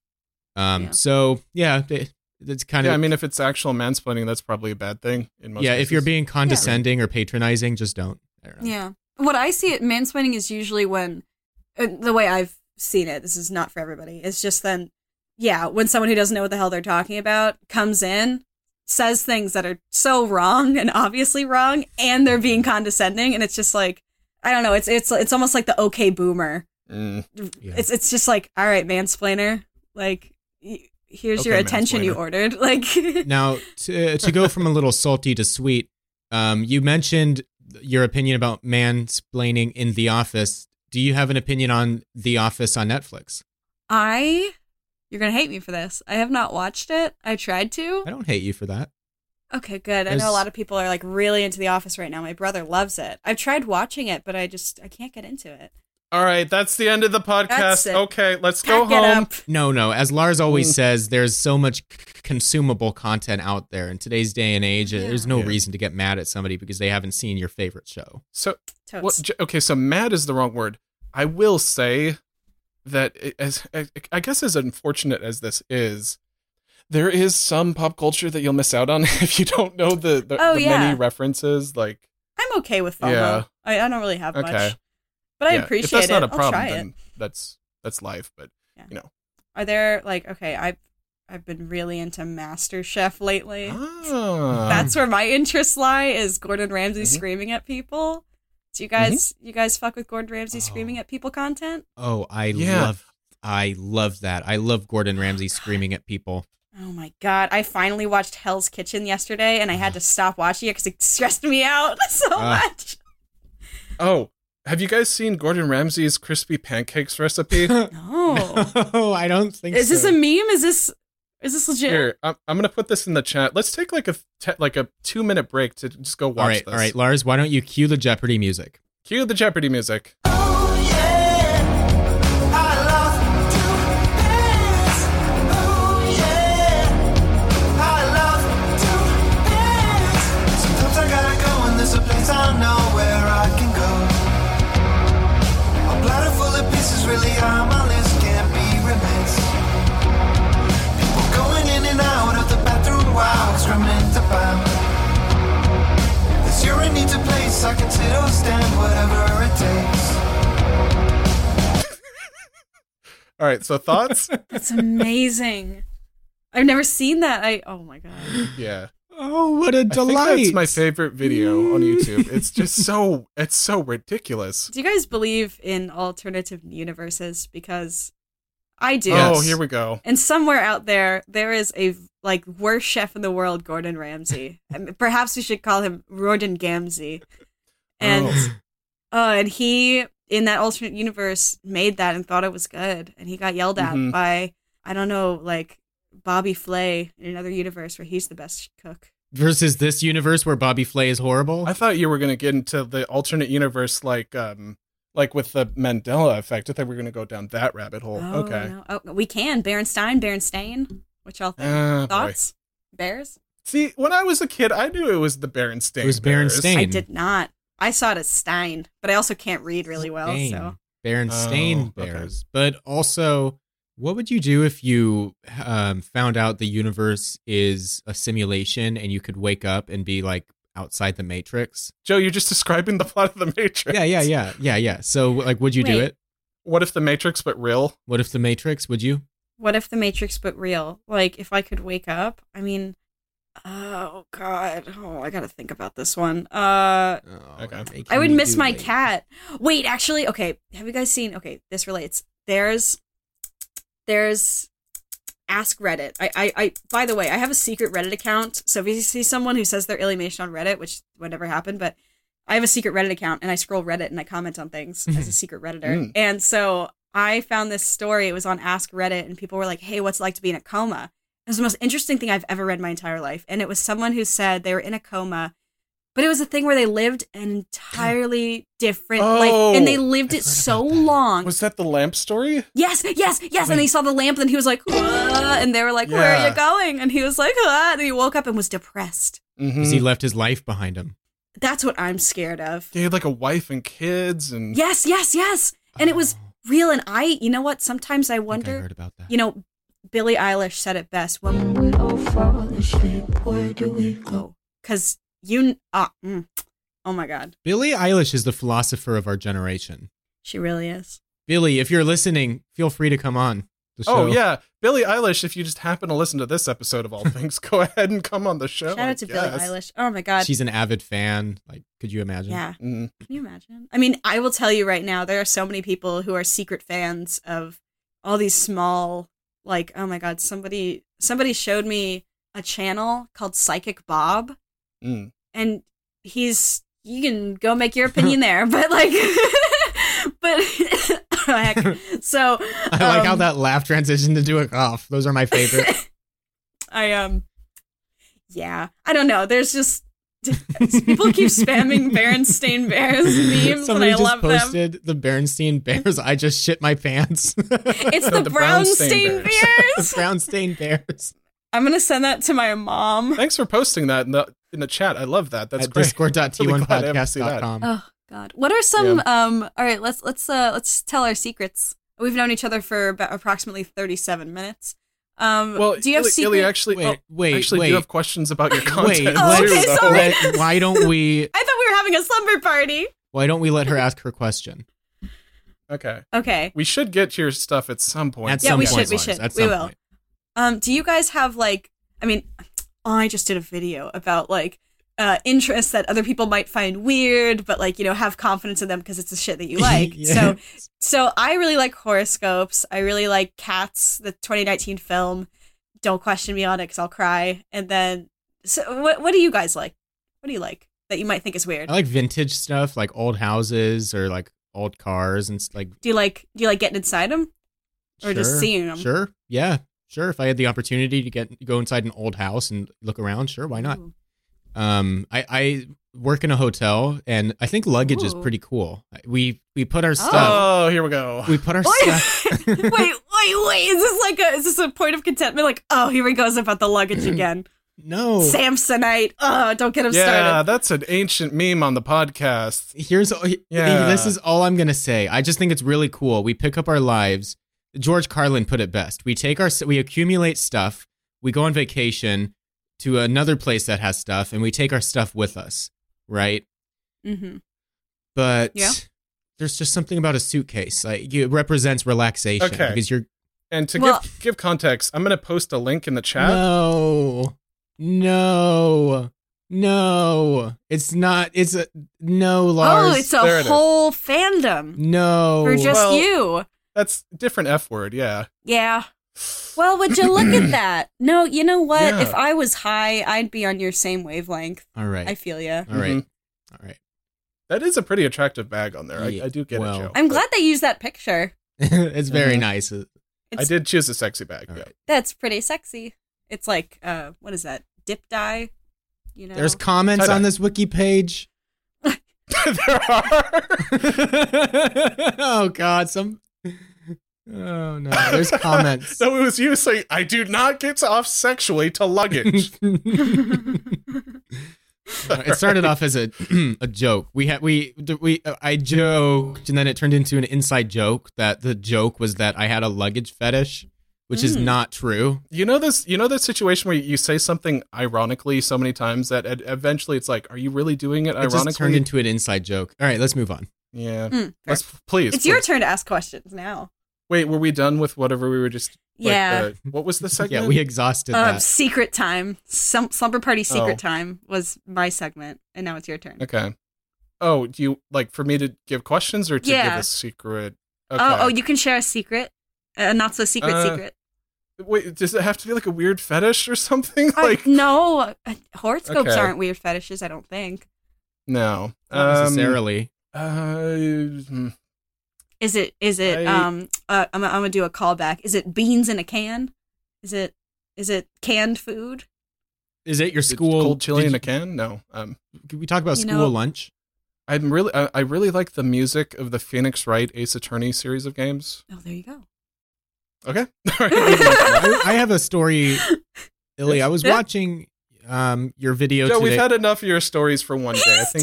So, yeah, it's kind of... Yeah, I mean, if it's actual mansplaining, that's probably a bad thing in most cases. if you're being condescending or patronizing, just don't. I don't know. Yeah. What I see it, mansplaining is usually when, the way I've seen it, this is not for everybody, it's just then, when someone who doesn't know what the hell they're talking about comes in, says things that are so wrong and obviously wrong, and they're being condescending, and it's just like, I don't know, it's almost like the okay boomer. Yeah. It's just like, all right, mansplainer, like, here's Okay, your attention you mansplainer. ordered. Like, Now, to go from a little salty to sweet, you mentioned your opinion about mansplaining in The Office. Do you have an opinion on The Office on Netflix? you're gonna hate me for this. I have not watched it. I tried to. I don't hate you for that. Okay, good. I know a lot of people are like really into The Office right now. My brother loves it. I've tried watching it, but I can't get into it. All right, that's the end of the That's podcast. it. Okay, let's go Pack it home. up. No. As Lars always says, there's so much consumable content out there. In today's day and age, there's no Yeah. reason to get mad at somebody because they haven't seen your favorite show. So, Totes. okay, so mad is the wrong word. I will say that, I guess as unfortunate as this is, there is some pop culture that you'll miss out on if you don't know the many references. Like, I'm okay with FOMO. Yeah. I don't really have Okay. much. But I yeah, appreciate if that's it. not a I'll problem, try it. then that's life. But Are there like I've been really into MasterChef lately. Ah. That's where my interests lie, is Gordon Ramsay Mhm. screaming at people. Do you Mm-hmm. guys fuck with Gordon Ramsay screaming at people content? Oh, I Yeah. love that. I love Gordon Ramsay screaming at people. Oh my god! I finally watched Hell's Kitchen yesterday, and I had to stop watching it because it stressed me out so much. Oh, have you guys seen Gordon Ramsay's crispy pancakes recipe? No, No, I don't think is so. this a meme? Is this legit? Here, I'm gonna put this in the chat. Let's take like a 2-minute break to just go watch this. All right, Lars, why don't you cue the Jeopardy music? Cue the Jeopardy music. Sometimes I gotta go and there's a place I know where I can go. A bladder full of pieces really on my list can't be remiss. People going in and out of the bathroom while screaming to bow. This urine needs a place I can sit or stand, whatever it takes. All right, so thoughts? That's amazing. I've never seen that. Oh my god. Yeah. Oh, what a I think delight. that's my favorite video on YouTube. It's just so ridiculous. Do you guys believe in alternative universes? Because I do. Yes. Oh, here we go. And somewhere out there is a like worst chef in the world, Gordon Ramsay. And perhaps we should call him Gordon Gamsey. And and he in that alternate universe made that and thought it was good, and he got yelled at Mhm. by I don't know, like Bobby Flay in another universe where he's the best cook. Versus this universe where Bobby Flay is horrible. I thought you were going to get into the alternate universe like with the Mandela effect. I thought we were going to go down that rabbit hole. Oh, Okay. no. Oh, we can. Berenstain. What y'all think? Boy. Thoughts? Bears? See, when I was a kid, I knew it was the Berenstain. It was Bears. Berenstain. I did not. I saw it as Stein, but I also can't read really well. Stain. So Berenstain Oh, okay. Bears. But also, what would you do if you found out the universe is a simulation and you could wake up and be like outside the Matrix? Joe, you're just describing the plot of the Matrix. Yeah. So, like, would you do Wait. it? What if the Matrix but real? What if the Matrix? Would you? what if the Matrix but real? Like, if I could wake up, I mean, oh God, oh, I gotta think about this one. Okay. I would miss my cat. Wait, actually, okay. Have you guys seen? Okay, this relates. There's Ask Reddit. I by the way, I have a secret Reddit account. So if you see someone who says they're Illymation on Reddit, which would never happen, but I have a secret Reddit account and I scroll Reddit and I comment on things as a secret Redditor. And so I found this story. It was on Ask Reddit and people were like, hey, what's it like to be in a coma? It was the most interesting thing I've ever read in my entire life. And it was someone who said they were in a coma, but it was a thing where they lived an entirely different life. And they lived it so long. Was that the lamp story? Yes. And he saw the lamp and he was like, "Ah," and they were like, where are you going? And he was like, "Ah," and he woke up and was depressed. Because he left his life behind him. That's what I'm scared of. He had like a wife and kids and Yes. And it was real. And you know what? Sometimes I I think I wonder, heard about that. you know, Billie Eilish said it best. When we all fall asleep, where do we go? Because oh my God. Billie Eilish is the philosopher of our generation. She really is. Billie, if you're listening, feel free to come on the show. Oh yeah, Billie Eilish. If you just happen to listen to this episode of all things, go ahead and come on the show. Shout out to Billie Eilish. Oh my God. She's an avid fan. Like, could you imagine? Yeah. Mm. Can you imagine? I mean, I will tell you right now, there are so many people who are secret fans of all these small, like, oh my God, somebody showed me a channel called Psychic Bob. Mm. And you can go make your opinion there, but like, heck. So I like how that laugh transitioned into a cough. Those are my favorite. Yeah, I don't know. There's just people keep spamming Berenstain Bears memes, Somebody and I just love them. posted the Berenstain Bears. I just shit my pants. It's No, the the Brownstein Brownstein Bears. The Brownstein Bears. I'm gonna send that to my mom. Thanks for posting that in the chat. I love that. That's At great. discord.t1podcast.com. Oh God, what are some? All right, let's tell our secrets. We've known each other for about approximately 37 minutes. Well, do you have Illy secret? actually? Wait, actually, wait. do you have questions about your content? Wait, Oh, too, okay, though? sorry. why don't we I thought we were having a slumber party. let her ask her question? Okay, Okay. we should get to your stuff at some point. At Yeah, some we point, should, we Lars, should. at We some will. point. Do you guys have like? I mean, I just did a video about like interests that other people might find weird, but like have confidence in them because it's the shit that you like. Yes. So I really like horoscopes. I really like Cats, the 2019 film. Don't question me on it because I'll cry. And then, so what do you guys like? What do you like that you might think is weird? I like vintage stuff, like old houses or like old cars and like. Do you like getting inside them, or just Sure, seeing them? Sure, yeah, sure. If I had the opportunity to go inside an old house and look around, sure, why not? Ooh. I work in a hotel, and I think luggage is Ooh. pretty cool. We put our stuff. Oh, here we go. We put our stuff. wait! Is this a point of contentment? Like, oh, here he goes about the luggage again. No. Samsonite. Oh, don't get him Yeah, started. that's an ancient meme on the podcast. Yeah. This is all I'm gonna say. I just think it's really cool. We pick up our lives. George Carlin put it best. We accumulate stuff. We go on vacation to another place that has stuff, and we take our stuff with us, right? Mm-hmm. But Yeah. there's just something about a suitcase. Like it represents relaxation. Okay. Because you're And to Well- give context, I'm going to post a link in the chat. No. It's not. It's a no, Lars. Oh, it's There a it is. whole fandom no. for just Well- you. That's different F word, yeah. Yeah. Well, would you look at that? No, you know what? Yeah. If I was high, I'd be on your same wavelength. All right. I feel ya. All right. All right. That is a pretty attractive bag on there. Yeah, I do get well- it, Joe. I'm glad they used that picture. It's very Mhm. nice. I did choose a sexy bag. All Yeah. right. That's pretty sexy. It's like, what is that? Dip dye? You know? There's comments Tie-dye. on this wiki page. There are. Oh God, Oh no, there's comments. So it was you saying, I do not get off sexually to luggage. It started off as a a joke. I joked, and then it turned into an inside joke that the joke was that I had a luggage fetish, which is not true. You know that situation where you say something ironically so many times that eventually it's like, are you really doing it ironically? It just turned into an inside joke. All right, let's move on. Yeah. Let's please. It's your turn to ask questions now. Wait, were we done with whatever we were just Yeah. What was the segment? Yeah, we exhausted that. Secret time. Slumber Party Secret Time was my segment, and now it's your turn. Okay. Oh, do you like for me to give questions or to give a secret? Okay. Oh, you can share a secret. A not so secret secret. Wait, does it have to be like a weird fetish or something? No, horoscopes aren't weird fetishes, I don't think. No. Not necessarily. Is it I'm gonna do a callback. Is it beans in a can? Is it canned food? Is it your school cold chili in a can? No. Can we talk about school lunch? I really like the music of the Phoenix Wright Ace Attorney series of games. Oh, there you go. Okay. I have a story, Illy. I was watching your video Joe, today. we've had enough of your stories for one day. I think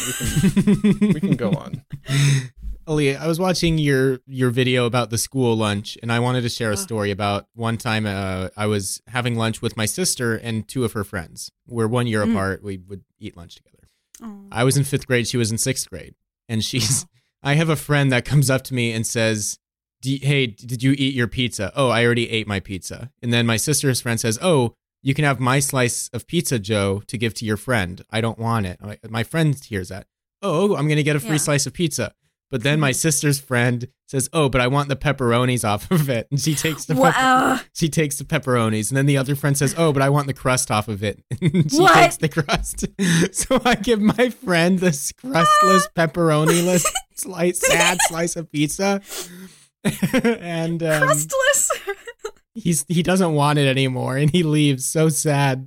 we can go on. Illy, I was watching your video about the school lunch, and I wanted to share a story about one time I was having lunch with my sister and two of her friends. We're 1 year apart. We would eat lunch together. I was in 5th grade. She was in 6th grade. And I have a friend that comes up to me and says, hey, did you eat your pizza? Oh, I already ate my pizza. And then my sister's friend says, oh, you can have my slice of pizza, Joe, to give to your friend. I don't want it. My friend hears that. Oh, I'm going to get a free slice of pizza. But then my sister's friend says, "Oh, but I want the pepperonis off of it," and she takes the she takes the pepperonis. And then the other friend says, "Oh, but I want the crust off of it," and she takes the crust. So I give my friend this crustless, pepperoni-less, sad slice of pizza, and crustless. He doesn't want it anymore, and he leaves so sad.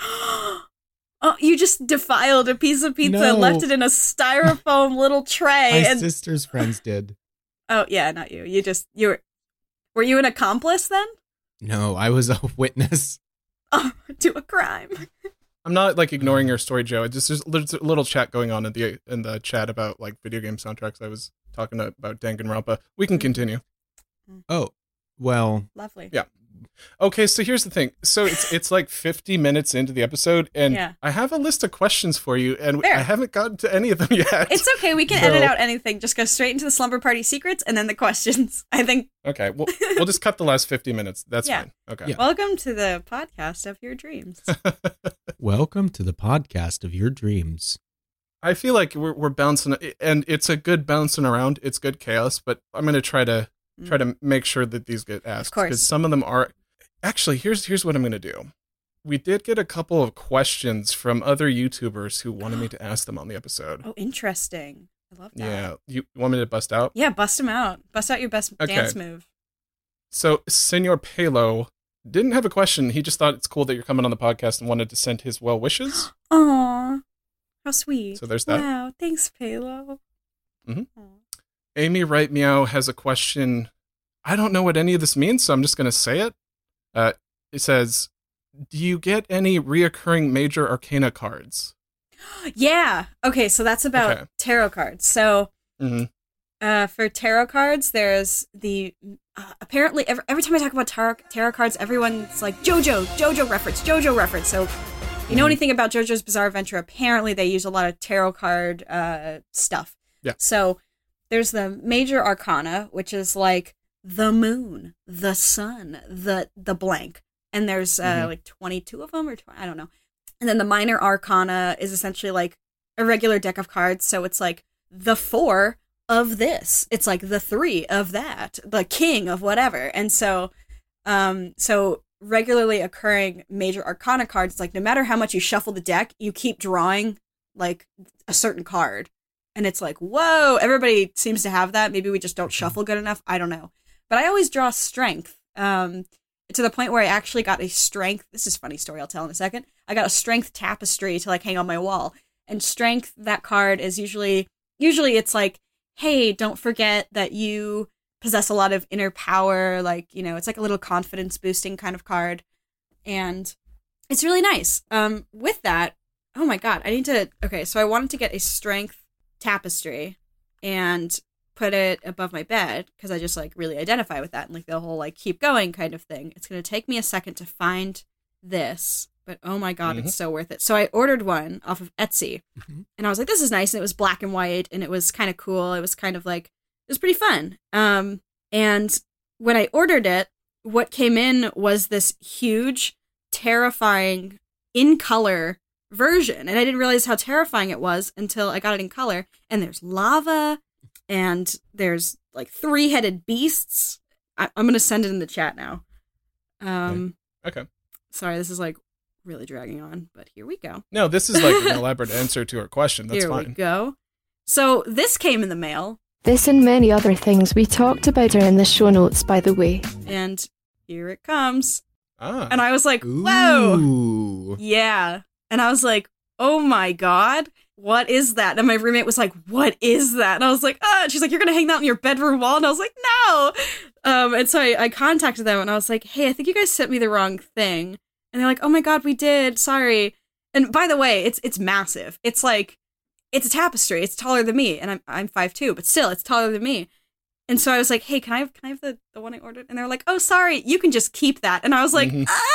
Oh, you just defiled a piece of pizza and left it in a styrofoam little tray. My sister's friends did. Oh, yeah, not you. Were you an accomplice then? No, I was a witness. Oh, to a crime. I'm not ignoring your story, Joe. There's a little chat going on in the chat about video game soundtracks. I was talking about Danganronpa. We can continue. Oh, well. Lovely. Yeah. Okay, so here's the thing. So it's 50 minutes into the episode, and I have a list of questions for you, and I haven't gotten to any of them yet. It's okay. We can edit out anything. Just go straight into the Slumber Party secrets and then the questions, I think. Okay, we'll just cut the last 50 minutes. That's fine. Okay. Yeah. Welcome to the podcast of your dreams. Welcome to the podcast of your dreams. I feel like we're bouncing, and it's a good bouncing around. It's good chaos, but I'm going to try to make sure that these get asked. Of course. Because some of them are... Actually, here's what I'm going to do. We did get a couple of questions from other YouTubers who wanted me to ask them on the episode. Oh, interesting. I love that. Yeah. You want me to bust out? Yeah, bust them out. Bust out your best dance move. So, Senor Palo didn't have a question. He just thought it's cool that you're coming on the podcast and wanted to send his well wishes. Aw, how sweet. So there's that. Wow, thanks, Palo. Mm-hmm. Amy Wright Meow has a question. I don't know what any of this means, so I'm just going to say it. It says, do you get any reoccurring major arcana cards? Yeah. Okay, so that's about tarot cards. So for tarot cards, there's the... apparently, every time I talk about tarot cards, everyone's like, JoJo reference. So if you know anything about JoJo's Bizarre Adventure, apparently they use a lot of tarot card stuff. Yeah. So there's the major arcana, which is like the moon, the sun, the blank. And there's 22 of them, or I don't know. And then the minor arcana is essentially like a regular deck of cards. So it's like the 4 of this. It's like the 3 of that, the king of whatever. And so regularly occurring major arcana cards, like no matter how much you shuffle the deck, you keep drawing like a certain card. And it's like, whoa, everybody seems to have that. Maybe we just don't shuffle good enough. I don't know. But I always draw strength. To the point where I actually got a strength. This is a funny story I'll tell in a second. I got a strength tapestry to hang on my wall. And strength, that card is usually it's like, hey, don't forget that you possess a lot of inner power. It's like a little confidence boosting kind of card. And it's really nice. With that, Oh my god, I need to. Okay, so I wanted to get a strength tapestry and put it above my bed because I just like really identify with that and like the whole like keep going kind of thing. It's gonna take me a second to find this, but oh my god, it's so worth it. So I ordered one off of Etsy, and I was like, this is nice, and it was black and white, and it was kind of cool. It was kind of like it was pretty fun. And when I ordered it, what came in was this huge, terrifying in color version, and I didn't realize how terrifying it was until I got it in color. And there's lava, and there's like 3-headed beasts. I'm gonna send it in the chat now. Okay. Sorry, this is like really dragging on, but here we go. No, this is like an elaborate answer to our question. That's Here fine. we go. So this came in the mail, This and many other things we talked about are in the show notes, by the way. and here it comes. Ah. And I was like, whoa. Ooh. Yeah. And I was like, oh my God, what is that? And my roommate was like, what is that? And I was like, ah. And she's like, you're going to hang that on your bedroom wall? And I was like, no. And so I contacted them and I was like, hey, I think you guys sent me the wrong thing. And they're like, oh my God, we did. Sorry. And by the way, it's massive. It's like, it's a tapestry. It's taller than me. And I'm 5'2", but still, it's taller than me. And so I was like, hey, can I have the one I ordered? And they're like, oh, sorry, you can just keep that. And I was like,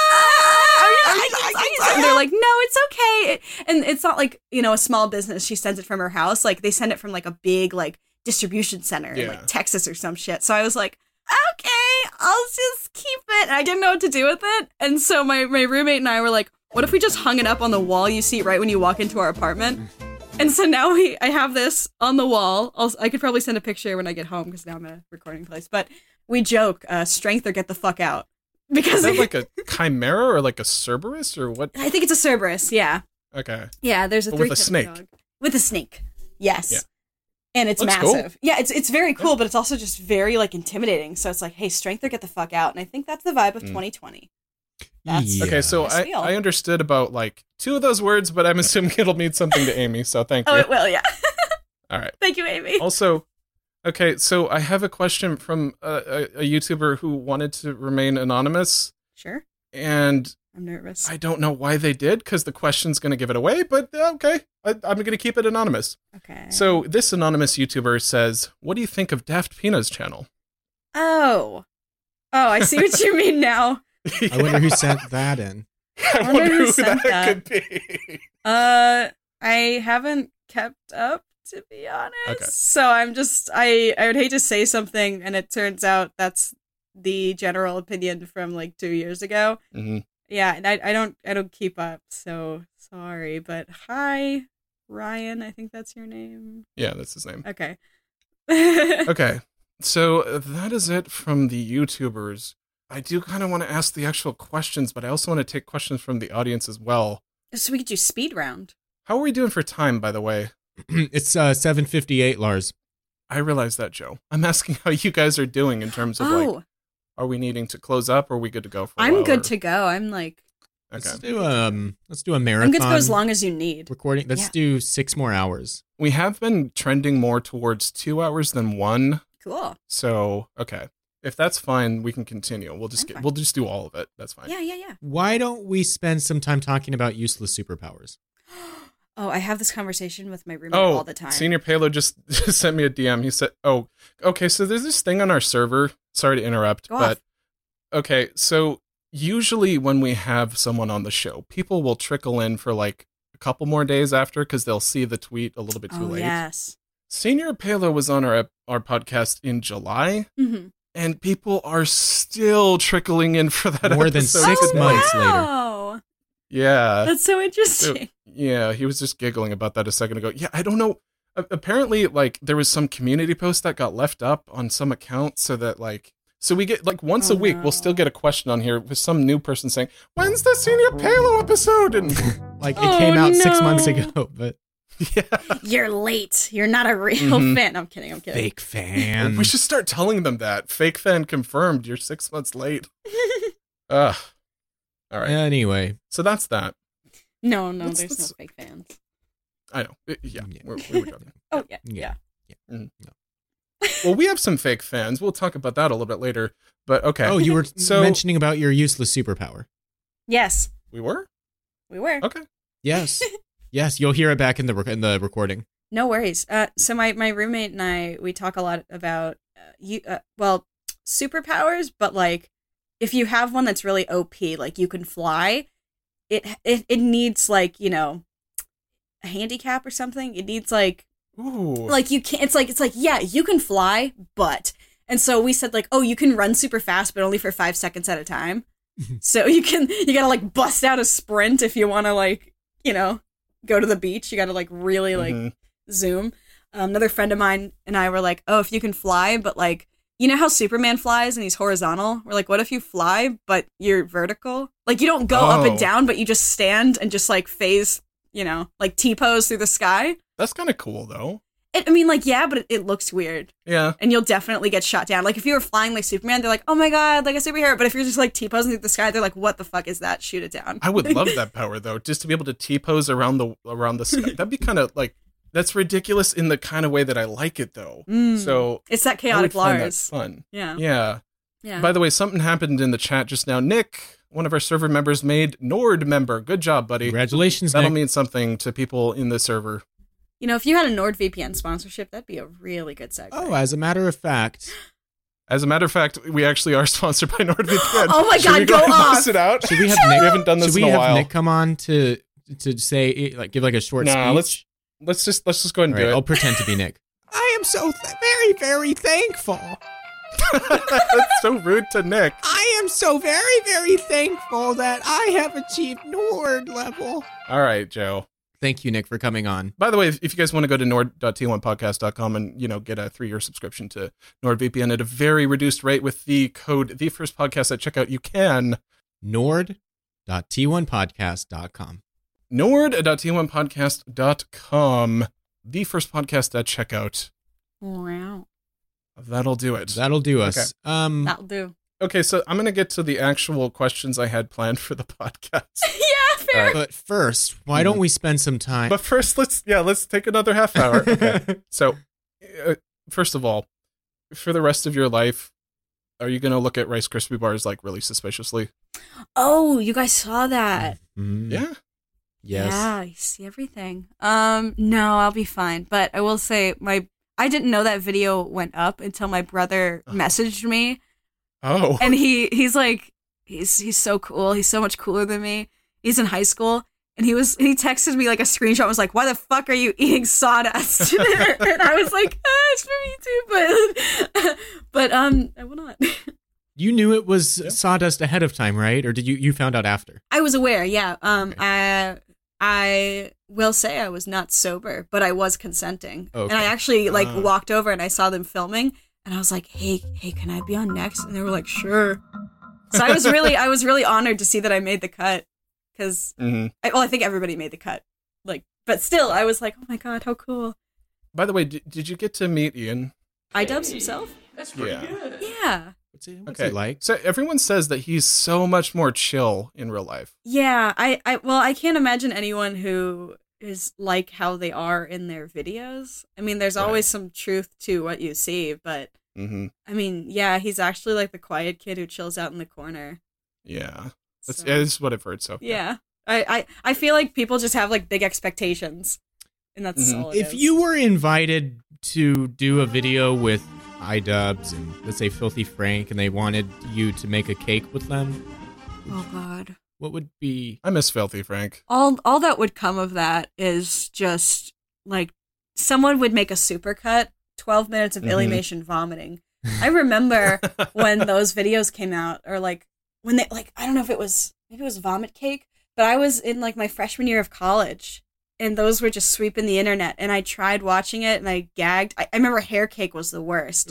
and they're like, no, it's okay. And it's not like, you know, a small business. She sends it from her house. Like they send it from like a big like distribution center in like Texas or some shit. So I was like, okay, I'll just keep it. And I didn't know what to do with it. And so my roommate and I were like, what if we just hung it up on the wall you see right when you walk into our apartment? And so now I have this on the wall. I could probably send a picture when I get home because now I'm at a recording place. But we joke, strength or get the fuck out. Because is that like a chimera or like a Cerberus or what? I think it's a Cerberus, yeah. Okay. Yeah, there's a But with a snake. dog. With a snake, yes. Yeah. And it's Looks massive. cool. Yeah, it's very cool, but it's also just very like intimidating. So it's like, hey, strength or get the fuck out. And I think that's the vibe of 2020. That's Okay, so I understood about like 2 of those words, but I'm assuming it'll mean something to Amy, so thank you. Oh, it will, yeah. All right. Thank you, Amy. Also, okay, so I have a question from a YouTuber who wanted to remain anonymous. Sure. And I'm nervous. I don't know why they did, because the question's going to give it away, but okay, I'm going to keep it anonymous. Okay. So this anonymous YouTuber says, what do you think of Daft Pina's channel? Oh, I see what you mean now. I wonder who sent that in. I wonder who that could be. I haven't kept up, to be honest. Okay. So I'm just I would hate to say something and it turns out that's the general opinion from like 2 years ago. Mm-hmm. Yeah, and I don't keep up, so sorry. But hi, Ryan. I think that's your name. Yeah, that's his name. Okay. Okay, so that is it from the YouTubers. I do kind of want to ask the actual questions, but I also want to take questions from the audience as well. So we could do speed round. How are we doing for time, by the way? It's 7:58, Lars. I realize that, Joe. I'm asking how you guys are doing in terms of like, are we needing to close up or are we good to go for a while? I'm good to go. I'm like, okay. Let's do a marathon. I'm good to go as long as you need. Recording. Let's do 6 more hours. We have been trending more towards 2 hours than 1. Cool. So, okay. If that's fine, we can continue. We'll just do all of it. That's fine. Yeah. Why don't we spend some time talking about useless superpowers? Oh, I have this conversation with my roommate all the time. Senior Payload just sent me a DM. He said, oh, okay, so there's this thing on our server. Sorry to interrupt, but okay, so usually when we have someone on the show, people will trickle in for like a couple more days after because they'll see the tweet a little bit too late. Yes. Senior Payload was on our podcast in July, and people are still trickling in for that more than 6 months later. Yeah. That's so interesting. Yeah, he was just giggling about that a second ago. Yeah, I don't know. Apparently, like, there was some community post that got left up on some account so that, like, so we get, like, once a week, we'll still get a question on here with some new person saying, when's the Senior Palo episode? And like, it came out 6 months ago, but yeah. You're late. You're not a real fan. I'm kidding. Fake fan. We should start telling them that. Fake fan confirmed. You're 6 months late. Ugh. All right. Anyway. So that's that. No, there's no fake fans. I know. Yeah. We were joking. Oh, yeah. Mm-hmm. Well, we have some fake fans. We'll talk about that a little bit later. But okay. Oh, you were mentioning about your useless superpower. Yes. We were? We were. Okay. Yes. Yes, you'll hear it back in the recording. No worries. So my roommate and I, we talk a lot about superpowers, but like if you have one that's really OP, like you can fly, it needs like, you know, a handicap or something. It needs like, Ooh. like you can't. It's like yeah, you can fly, but. And so we said like, oh, you can run super fast, but only for 5 seconds at a time. So you gotta like bust out a sprint if you want to like, you know, go to the beach. You gotta like really like zoom. Another friend of mine and I were like, oh, if you can fly, but like, you know how Superman flies and he's horizontal? We're like, what if you fly, but you're vertical? Like you don't go up and down, but you just stand and just like phase, you know, like T-pose through the sky. That's kind of cool though. I mean, like, yeah, but it looks weird. Yeah. And you'll definitely get shot down. Like, if you were flying like Superman, they're like, oh my god, like a superhero. But if you're just like T-posing through the sky, they're like, what the fuck is that? Shoot it down. I would love that power though, just to be able to T-pose around the sky. That'd be kind of like, that's ridiculous in the kind of way that I like it though. So it's that I chaotic would find that Lars. fun. Yeah. By the way, something happened in the chat just now. Nick, one of our server members, made Nord member. Good job, buddy. Congratulations, That'll Nick. mean something to people in the server. You know, if you had a NordVPN sponsorship, that'd be a really good segue. Oh, as a matter of fact, we actually are sponsored by NordVPN. Oh my Should god, we go ahead and off! bust it out? should we have Nick? We haven't done this should in we a have while. Nick come on to say like give like a short speech? Let's just go ahead and All right, do it. I'll pretend to be Nick. I am so very, very thankful. That's so rude to Nick. I am so very, very thankful that I have achieved Nord level. All right, Joe. Thank you, Nick, for coming on. By the way, if you guys want to go to nord.t1podcast.com and, you know, get a 3-year subscription to NordVPN at a very reduced rate with the code TheFirstPodcast at checkout, you can. Nord.t1podcast.com. Nord.t1podcast.com. The First Podcast at checkout. Wow. That'll do it. That'll do us. That'll do. Okay, so I'm going to get to the actual questions I had planned for the podcast. Yeah, fair. All right. But first, why don't we spend some time? But first, let's take another half hour. Okay. So, first of all, for the rest of your life, are you going to look at Rice Krispie bars like really suspiciously? Oh, you guys saw that. Yeah. Yes. Yeah, you see everything. No, I'll be fine. But I will say I didn't know that video went up until my brother messaged me. Oh. And he's like, he's so cool. He's so much cooler than me. He's in high school. And he texted me like a screenshot, was like, why the fuck are you eating sawdust? And I was like, it's for me too, but I will not. You knew it was sawdust ahead of time, right? Or did you found out after? I was aware, yeah. I will say I was not sober, but I was consenting. Okay. And I actually walked over and I saw them filming and I was like, hey, can I be on next? And they were like, sure. So I was really honored to see that I made the cut. Because, I think everybody made the cut. But still, I was like, oh my god, how cool. By the way, did you get to meet Ian? iDubbbz himself? That's pretty good. Yeah. What's he like? So everyone says that he's so much more chill in real life. Yeah, I can't imagine anyone who is like how they are in their videos. I mean, there's always some truth to what you see, but I mean, yeah, he's actually like the quiet kid who chills out in the corner. Yeah. That's what I've heard. So yeah, I feel like people just have like big expectations, and that's all it If is. you were invited to do a video with iDubbbz and let's say Filthy Frank, and they wanted you to make a cake with them, oh god, what would be? I miss Filthy Frank. All that would come of that is just like someone would make a supercut, 12 minutes of Illymation vomiting. I remember when those videos came out, or like when they I don't know if maybe it was Vomit Cake, but I was in like my freshman year of college, and those were just sweeping the internet, and I tried watching it and I gagged. I remember Hair Cake was the worst.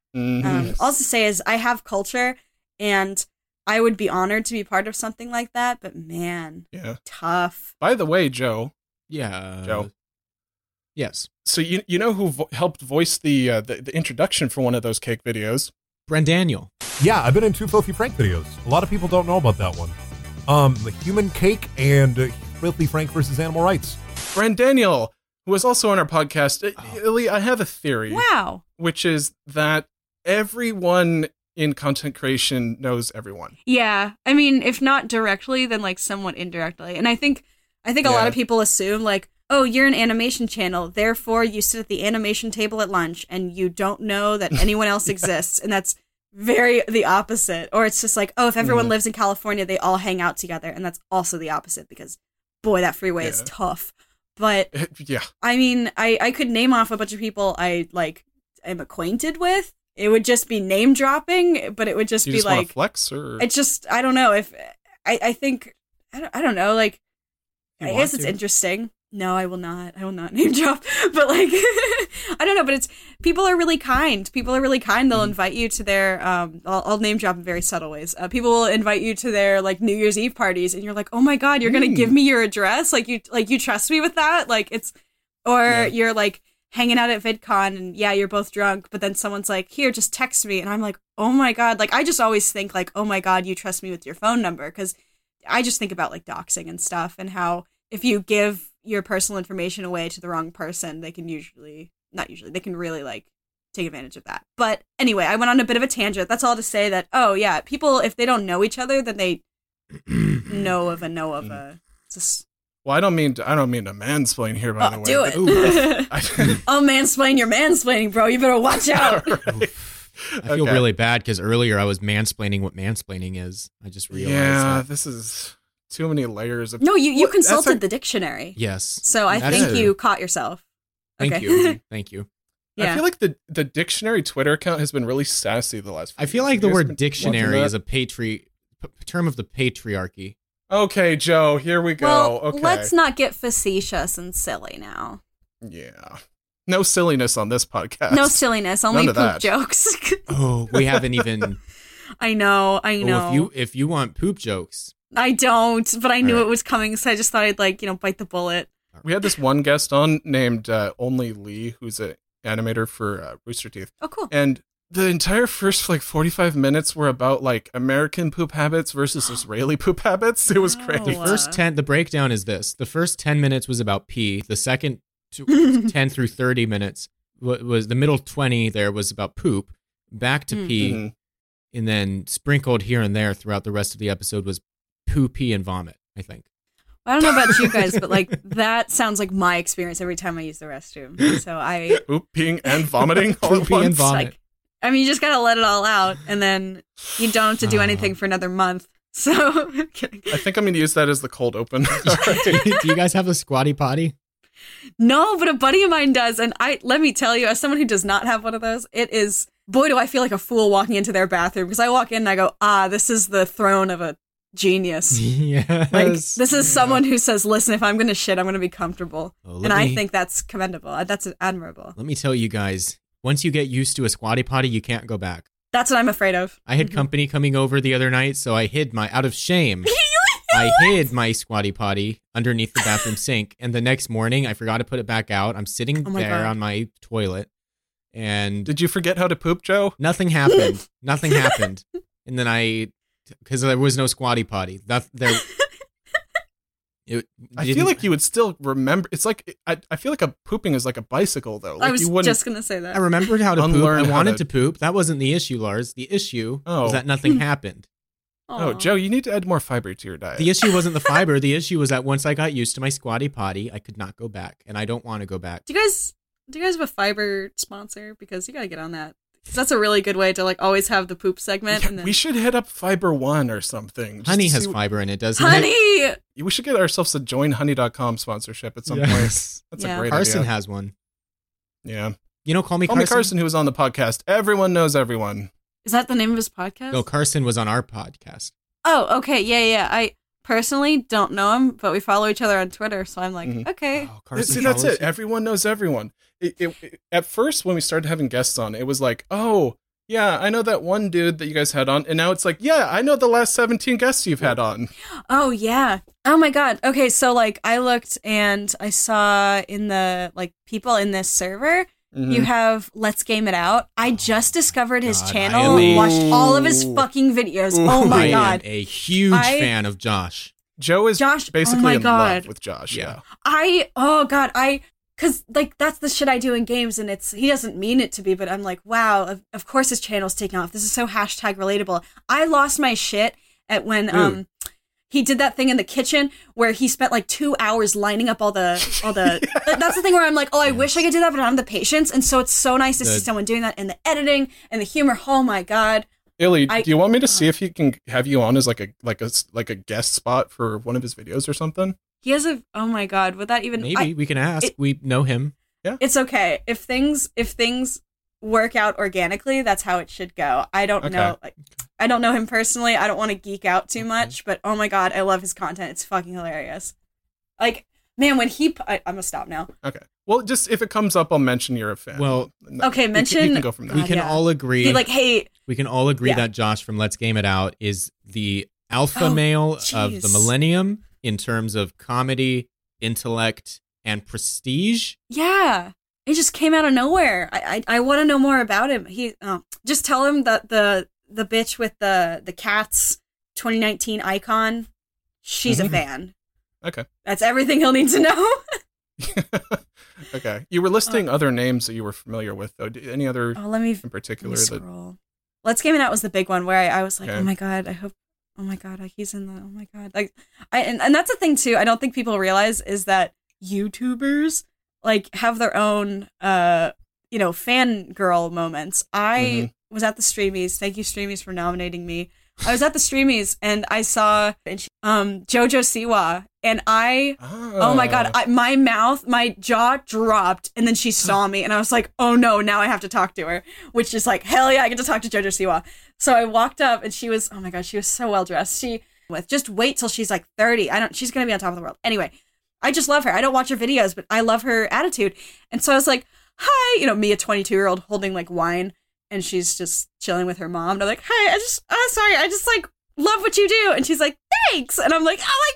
All to say is I have culture, and I would be honored to be part of something like that, but man, tough. By the way, Joe. Yeah. Joe. Yes. So you know who helped voice the introduction for one of those cake videos? Brendaniel. Yeah, I've been in 2 Filthy Frank videos. A lot of people don't know about that one. The Human Cake and Filthy Frank versus Animal Rights. Brendaniel, who was also on our podcast. Illy, I have a theory. Wow. Which is that everyone in content creation knows everyone. Yeah. I mean, if not directly, then like somewhat indirectly. And I think I think a lot of people assume like, oh, you're an animation channel, therefore you sit at the animation table at lunch and you don't know that anyone else exists. And that's very the opposite. Or it's just like, oh, if everyone lives in California, they all hang out together. And that's also the opposite because, boy, that freeway is tough. But, I mean, I could name off a bunch of people I, like, am acquainted with. It would just be name dropping, but it would just be like... flex, or... It just, I don't know. If I think, I don't know, like... I guess it's interesting. No, I will not. I will not name drop. But like, I don't know. But it's people are really kind. People are really kind. They'll invite you to their. I'll name drop in very subtle ways. People will invite you to their like New Year's Eve parties, and you're like, oh my god, you're gonna give me your address? Like you trust me with that? Like it's, or you're like hanging out at VidCon, and you're both drunk, but then someone's like, here, just text me, and I'm like, oh my god. Like I just always think like, oh my god, you trust me with your phone number, because I just think about like doxing and stuff, and how if you give your personal information away to the wrong person, they can they can really like take advantage of that. But anyway, I went on a bit of a tangent. That's all to say that, oh yeah, people, if they don't know each other, then they know of a. Just... Well, I don't mean to mansplain here, by the way. Do it. I'll mansplain your mansplaining, bro. You better watch out. I feel really bad because earlier I was mansplaining what mansplaining is. I just realized. Yeah, this is too many layers of... No, you consulted the dictionary. Yes. So I think you caught yourself. Thank you. Thank you. Yeah. I feel like the dictionary Twitter account has been really sassy the last few years. I feel like the word dictionary is a term of the patriarchy. Okay, Joe, here we go. Well, okay. Let's not get facetious and silly now. Yeah. No silliness on this podcast. No silliness, only poop jokes. Oh, we haven't even... I know. If you want poop jokes... I don't, but I knew it was coming, so I just thought I'd bite the bullet. We had this one guest on named Only Lee, who's an animator for Rooster Teeth. Oh, cool. And the entire first 45 minutes were about American poop habits versus Israeli poop habits. It was crazy. The breakdown is this. The first 10 minutes was about pee. The second 10 through 30 minutes was the middle 20 there was about poop, back to pee, and then sprinkled here and there throughout the rest of the episode was poo, pee, and vomit, I think. I don't know about you guys, but that sounds like my experience every time I use the restroom. So I poop, peeing, and vomiting all at once. And vomit. You just gotta let it all out, and then you don't have to do anything for another month. So I'm kidding. I think I'm gonna use that as the cold open. Do you guys have a squatty potty? No, but a buddy of mine does, and let me tell you, as someone who does not have one of those, it is, boy, do I feel like a fool walking into their bathroom, because I walk in and I go, this is the throne of a genius. Yes. This is someone who says, listen, if I'm going to shit, I'm going to be comfortable. I think that's commendable. That's admirable. Let me tell you guys, once you get used to a squatty potty, you can't go back. That's what I'm afraid of. I had company coming over the other night, so I hid out of shame, I hid my squatty potty underneath the bathroom sink, and the next morning, I forgot to put it back out. I'm sitting there on my toilet, and... Did you forget how to poop, Joe? Nothing happened. Nothing happened. And then because there was no squatty potty. I feel like you would still remember. It's like, I feel like pooping is like a bicycle, though. I was just going to say that. I remembered how to poop. I wanted to poop. That wasn't the issue, Lars. The issue was that nothing happened. Oh, Joe, you need to add more fiber to your diet. The issue wasn't the fiber. The issue was that once I got used to my squatty potty, I could not go back, and I don't want to go back. Do you guys have a fiber sponsor? Because you got to get on that. That's a really good way to always have the poop segment. Yeah, and then... We should hit up Fiber One or something. Honey has fiber in it, doesn't it? Honey! We should get ourselves a joinhoney.com sponsorship at some point. That's a great Carson idea. has one. Yeah. Call me Carson, who was on the podcast. Everyone knows everyone. Is that the name of his podcast? No, Carson was on our podcast. Oh, okay. Yeah. I personally don't know him, but we follow each other on Twitter, so I'm like, okay. Oh, Carson, that's it. Everyone knows everyone. At first, when we started having guests on, it was like, oh, yeah, I know that one dude that you guys had on. And now it's like, yeah, I know the last 17 guests you've had on. Oh, yeah. Oh, my God. Okay, so, I looked and I saw in the, people in this server, you have Let's Game It Out. I just discovered his channel, watched all of his fucking videos. Oh, my God. I am a huge fan of Josh. Joe is basically in love with Josh. Yeah. Because, that's the shit I do in games, and he doesn't mean it to be, but I'm like, wow, of course his channel's taking off. This is so #relatable. I lost my shit at when, he did that thing in the kitchen where he spent like 2 hours lining up all the that's the thing where I'm like, oh, I wish I could do that, but I don't have the patience. And so it's so nice to see someone doing that, and the editing and the humor. Oh my God. Illy, do you want me to see if he can have you on as like a guest spot for one of his videos or something? He has oh my God, would that even maybe we can ask. We know him. Yeah. It's okay. If things work out organically, that's how it should go. I don't know. Like, I don't know him personally. I don't want to geek out too much, but oh my God, I love his content. It's fucking hilarious. Like, man, when I'm gonna stop now. Okay. Well, just if it comes up, I'll mention you're a fan. Well, okay, mention. You can go from there. We can all agree. Be like, hey. We can all agree that Josh from Let's Game It Out is the alpha male of the millennium in terms of comedy, intellect, and prestige. Yeah. He just came out of nowhere. I want to know more about him. Just tell him that the bitch with the cats 2019 icon, she's a fan. Okay. That's everything he'll need to know. Okay. You were listing other names that you were familiar with, though. Any other in particular? Let's Game It Out was the big one where I was like, oh my God, I hope, oh my God, he's in the, oh my God. Like, and that's the thing too, I don't think people realize is that YouTubers like have their own, fangirl moments. I was at the Streamies. Thank you, Streamies, for nominating me. I was at the Streamies and I saw JoJo Siwa, and oh my God, my jaw dropped, and then she saw me and I was like, oh no, now I have to talk to her, which is like, hell yeah, I get to talk to JoJo Siwa. So I walked up and she was, oh my God, she was so well dressed. Just wait till she's like 30. She's going to be on top of the world. Anyway, I just love her. I don't watch her videos, but I love her attitude. And so I was like, hi, me, a 22-year-old holding like wine, and she's just chilling with her mom. And I'm like, hi, I just like love what you do. And she's like, thanks. And I'm like, oh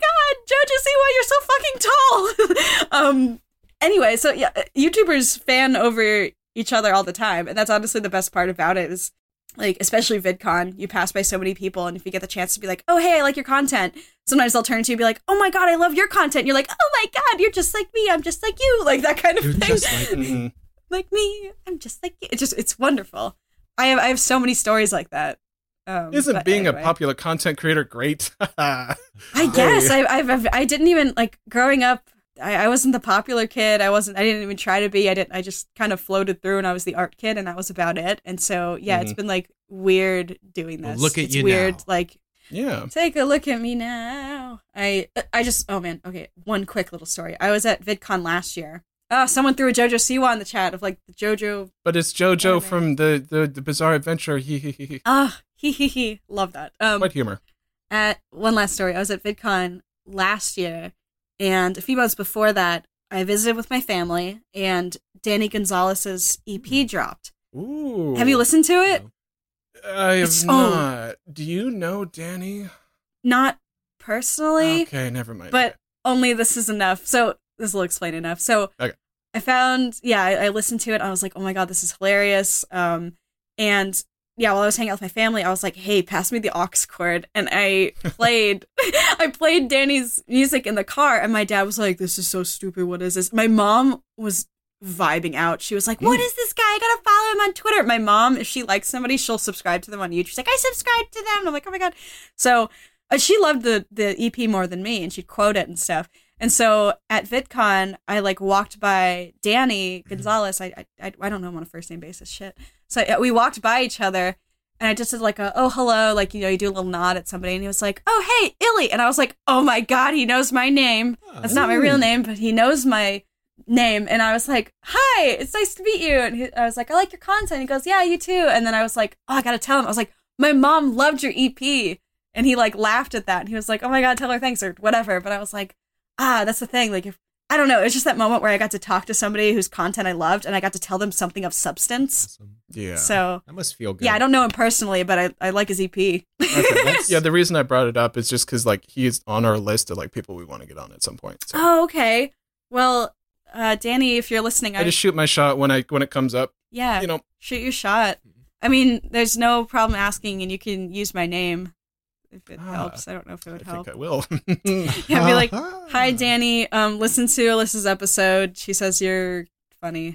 my God, JoJo Siwa, you're so fucking tall. Anyway, so yeah, YouTubers fan over each other all the time. And that's honestly the best part about it is, like, especially VidCon, you pass by so many people, and if you get the chance to be like, oh, hey, I like your content, sometimes they'll turn to you and be like, oh my God, I love your content. You're like, oh my God, you're just like me. I'm just like you. Like that kind of thing. Just like me. Like me. I'm just like you. It's wonderful. I have so many stories like that. Isn't being a popular content creator great? I guess. I didn't even, like, growing up, I wasn't the popular kid. I didn't even try to be. I just kind of floated through, and I was the art kid, and that was about it. And so, yeah, it's been like weird doing this. Well, look at it's you weird, now. Like, yeah. Take a look at me now. I just, oh man, okay, one quick little story. I was at VidCon last year. Oh, someone threw a JoJo Siwa in the chat of like the JoJo. But it's JoJo from the Bizarre Adventure. He. Ah, he. Love that. Quite humor. One last story. I was at VidCon last year, and a few months before that, I visited with my family, and Danny Gonzalez's EP dropped. Ooh. Have you listened to it? I have not. Do you know Danny? Not personally. Okay, never mind. But only this is enough. So this will explain enough. So okay. I found, I listened to it. I was like, oh my God, this is hilarious. And yeah, while I was hanging out with my family, I was like, hey, pass me the aux cord. And I played Danny's music in the car. And my dad was like, this is so stupid. What is this? My mom was vibing out. She was like, what is this guy? I gotta follow him on Twitter. My mom, if she likes somebody, she'll subscribe to them on YouTube. She's like, I subscribe to them. And I'm like, oh my God. So she loved the EP more than me, and she'd quote it and stuff. And so at VidCon, I like walked by Danny Gonzalez. I don't know him on a first name basis. Shit. So we walked by each other, and I just did like oh, hello. Like, you do a little nod at somebody, and he was like, oh, hey, Illy. And I was like, oh my God, he knows my name. That's not my real name, but he knows my name. And I was like, hi, it's nice to meet you. And I was like, I like your content. He goes, yeah, you too. And then I was like, oh, I gotta tell him. I was like, my mom loved your EP. And he like laughed at that. And he was like, oh my God, tell her thanks or whatever. But I was like, that's the thing. Like, I don't know. It's just that moment where I got to talk to somebody whose content I loved, and I got to tell them something of substance. Awesome. Yeah. So that must feel good. Yeah, I don't know him personally, but I like his EP. Okay, yeah, the reason I brought it up is just because like he's on our list of like people we want to get on at some point. So. Oh, okay. Well, Danny, if you're listening, I just shoot my shot when it comes up. Yeah, shoot your shot. I mean, there's no problem asking, and you can use my name. If it helps. I don't know if it would help. I think I will. Yeah, be like, hi, Danny. Listen to Alyssa's episode. She says you're funny.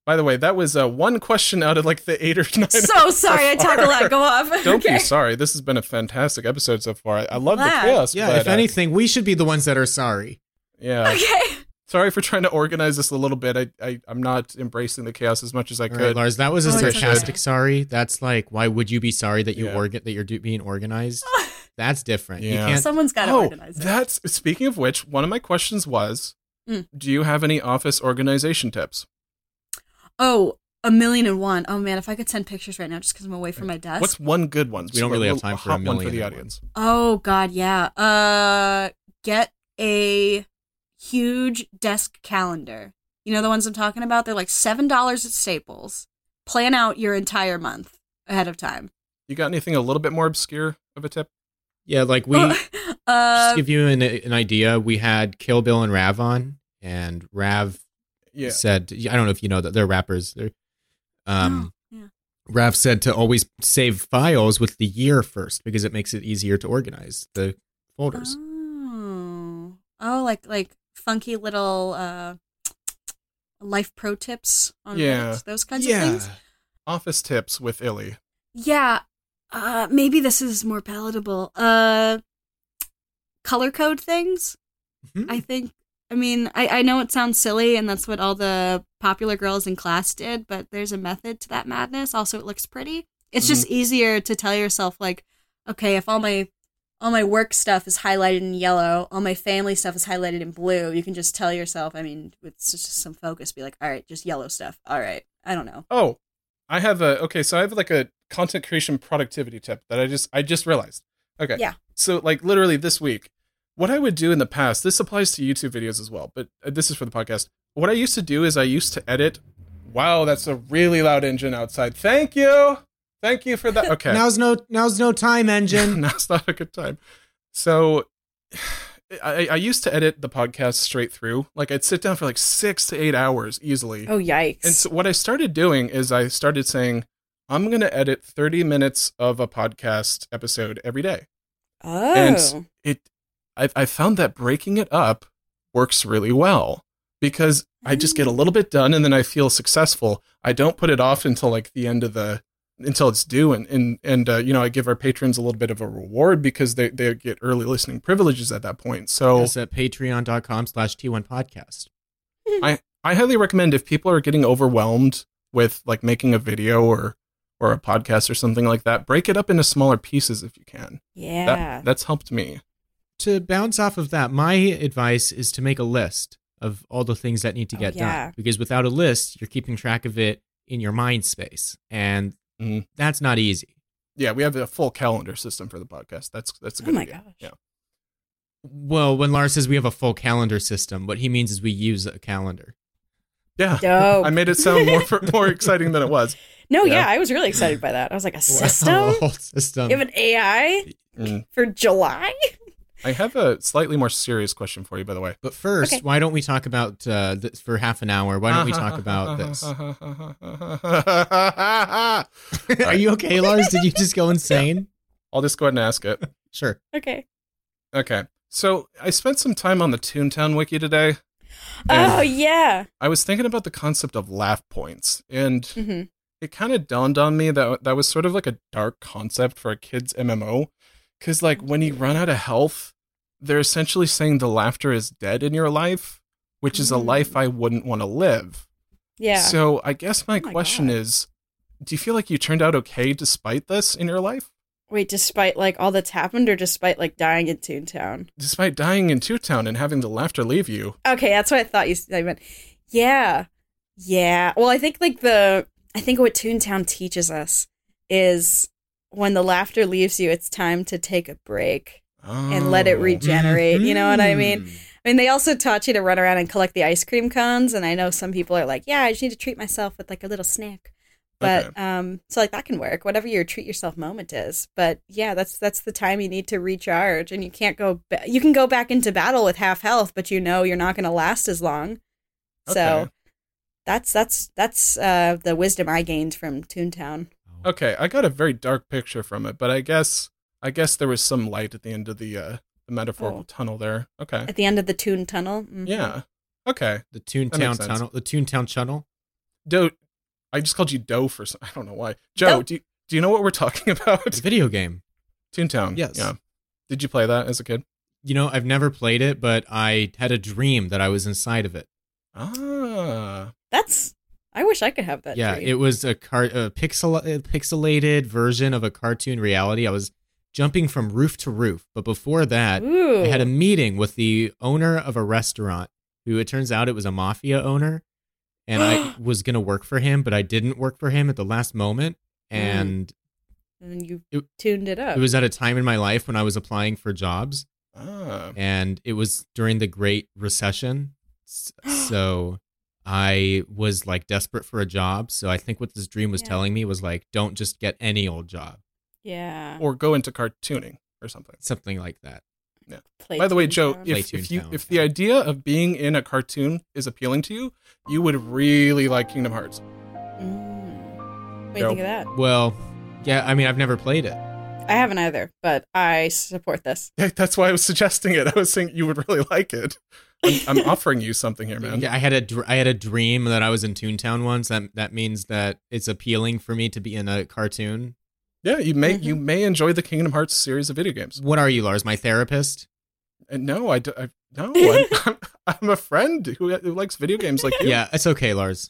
By the way, that was one question out of like the 8 or 9. So sorry, I talk a lot. Go off. Don't Okay. be sorry. This has been a fantastic episode so far. I love the Glad. chaos. Yeah, but, if anything, we should be the ones that are sorry. yeah. Okay. Sorry for trying to organize this a little bit. I'm not embracing the chaos as much as I All could. right, Lars, that was a Oh, it's okay. sarcastic sorry. That's like, why would you be sorry that Yeah. you're being organized? That's different. You Yeah. can't. Someone's got to organize it. that's speaking of which, one of my questions was, Mm. do you have any office organization tips? Oh, 1,000,001. Oh man, if I could send pictures right now, just because I'm away from my desk. What's one good one? We don't really have time for hot a one for million the and one. audience. Oh God, yeah. Get a huge desk calendar. You know the ones I'm talking about? They're like $7 at Staples. Plan out your entire month ahead of time. You got anything a little bit more obscure of a tip? Yeah, like we just to give you an idea. We had Kill Bill and Rav on, and Rav Yeah. said, I don't know if you know that they're rappers. They're, yeah. Rav said to always save files with the year first because it makes it easier to organize the folders. Oh, like funky little life pro tips on Yeah. those kinds of things. Office tips with Illy. Yeah. Maybe this is more palatable. Color code things. Mhm. I think. I mean, I know it sounds silly, and that's what all the popular girls in class did. But there's a method to that madness. Also, it looks pretty. It's just easier to tell yourself, like, okay, if all my work stuff is highlighted in yellow, all my family stuff is highlighted in blue. You can just tell yourself. I mean, with just some focus, be like, all right, just yellow stuff. All right, I don't know. Oh, I have like a content creation productivity tip that I just realized. Okay. Yeah. So like literally this week, what I would do in the past, this applies to YouTube videos as well, but this is for the podcast. What I used to do is I used to edit. Wow, that's a really loud engine outside. Thank you. Thank you for that. Okay. Now's no time, engine. Now's not a good time. So I used to edit the podcast straight through. Like I'd sit down for like 6 to 8 hours easily. Oh, yikes. And so what I started doing is I started saying, I'm going to edit 30 minutes of a podcast episode every day. Oh. And I found that breaking it up works really well because I just get a little bit done and then I feel successful. I don't put it off until like the end of until it's due. And I give our patrons a little bit of a reward because they get early listening privileges at that point. So It's at patreon.com/T1podcast. I highly recommend if people are getting overwhelmed with like making a video or a podcast or something like that, break it up into smaller pieces if you can. Yeah. That's helped me. To bounce off of that, my advice is to make a list of all the things that need to get yeah. done. Because without a list, you're keeping track of it in your mind space. And that's not easy. Yeah, we have a full calendar system for the podcast. That's a good idea. Gosh. Yeah. Well, when Lars says we have a full calendar system, what he means is we use a calendar. Yeah. Dope. I made it sound more exciting than it was. No, Yeah. yeah, I was really excited by that. I was like, a system? A whole system. You have an AI Mm. for July? I have a slightly more serious question for you, by the way. But first, Okay. why don't we talk about this for half an hour? Why don't we talk about this? Are you okay, Lars? Did you just go insane? I'll just go ahead and ask it. Sure. Okay. Okay. So I spent some time on the Toontown wiki today. Oh, yeah. I was thinking about the concept of laugh points, and Mm-hmm. it kind of dawned on me that was sort of like a dark concept for a kid's MMO. Because, like, when you run out of health, they're essentially saying the laughter is dead in your life, which is a life I wouldn't want to live. Yeah. So I guess my Oh my question God. is, do you feel like you turned out okay despite this in your life? Wait, despite, like, all that's happened or despite, like, dying in Toontown? Despite dying in Toontown and having the laughter leave you? Okay, that's what I thought I meant. Yeah. Yeah. Well, I think, like, I think what Toontown teaches us is when the laughter leaves you, it's time to take a break and let it Oh. regenerate. You know what I mean? Mhm. I mean, they also taught you to run around and collect the ice cream cones, and I know some people are like, yeah, I just need to treat myself with, like, a little snack. But, so, like, that can work, whatever your treat yourself moment is. But, yeah, that's the time you need to recharge, and you can't you can go back into battle with half health, but you know you're not going to last as long. So, Okay. that's the wisdom I gained from Toontown. Okay, I got a very dark picture from it, but I guess there was some light at the end of the metaphorical tunnel there. Okay. At the end of the Toon Tunnel. Mhm. Yeah. Okay. The That Toontown makes sense. Tunnel. The Toontown Tunnel. Doe, I just called you Doe for some, I don't know why. Joe, do you know what we're talking about? It's a video game. Toontown. Yes. Yeah. Did you play that as a kid? You know, I've never played it, but I had a dream that I was inside of it. Ah. I wish I could have that. Yeah, dream. it was a pixelated version of a cartoon reality. I was jumping from roof to roof, but before that, Ooh. I had a meeting with the owner of a restaurant, who it turns out it was a mafia owner, and I was going to work for him, but I didn't work for him at the last moment, and you tuned it up. it was at a time in my life when I was applying for jobs, Ah. and it was during the Great Recession, so I was like desperate for a job. So I think what this dream was telling me was like, don't just get any old job. Yeah. Or go into cartooning or something. Something like that. Yeah. Play By the way, Toontown. Joe, Play if Toontown. the idea of being in a cartoon is appealing to you, you would really like Kingdom Hearts. What do you Joe. think of that? Well, yeah, I mean, I've never played it. I haven't either, but I support this. Yeah, that's why I was suggesting it. I was saying you would really like it. I'm offering you something here, man. Yeah, I had a dream that I was in Toontown once. That means that it's appealing for me to be in a cartoon. Yeah, you may enjoy the Kingdom Hearts series of video games. What are you, Lars? My therapist? And no, I'm a friend who likes video games like you. Yeah, it's okay, Lars.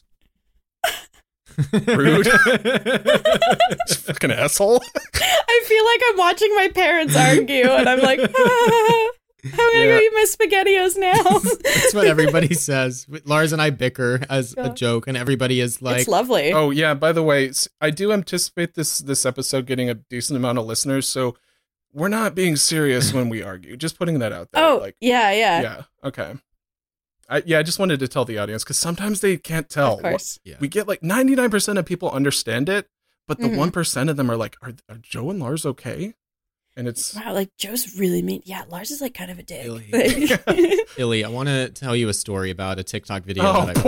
Rude. Fucking asshole. I feel like I'm watching my parents argue, and I'm like, how am I going to eat my SpaghettiOs now? That's what everybody says. Lars and I bicker as a joke, and everybody is like, It's lovely. Oh yeah, by the way, I do anticipate this episode getting a decent amount of listeners, so we're not being serious when we argue. Just putting that out there. Oh, yeah. Yeah, okay. I just wanted to tell the audience, because sometimes they can't tell. Of course. Yeah. We get like 99% of people understand it, but the 1% of them are like, are Joe and Lars okay? And it's... Wow, like, Joe's really mean. Yeah, Lars is, like, kind of a dick. Illy, I want to tell you a story about a TikTok video. Oh, that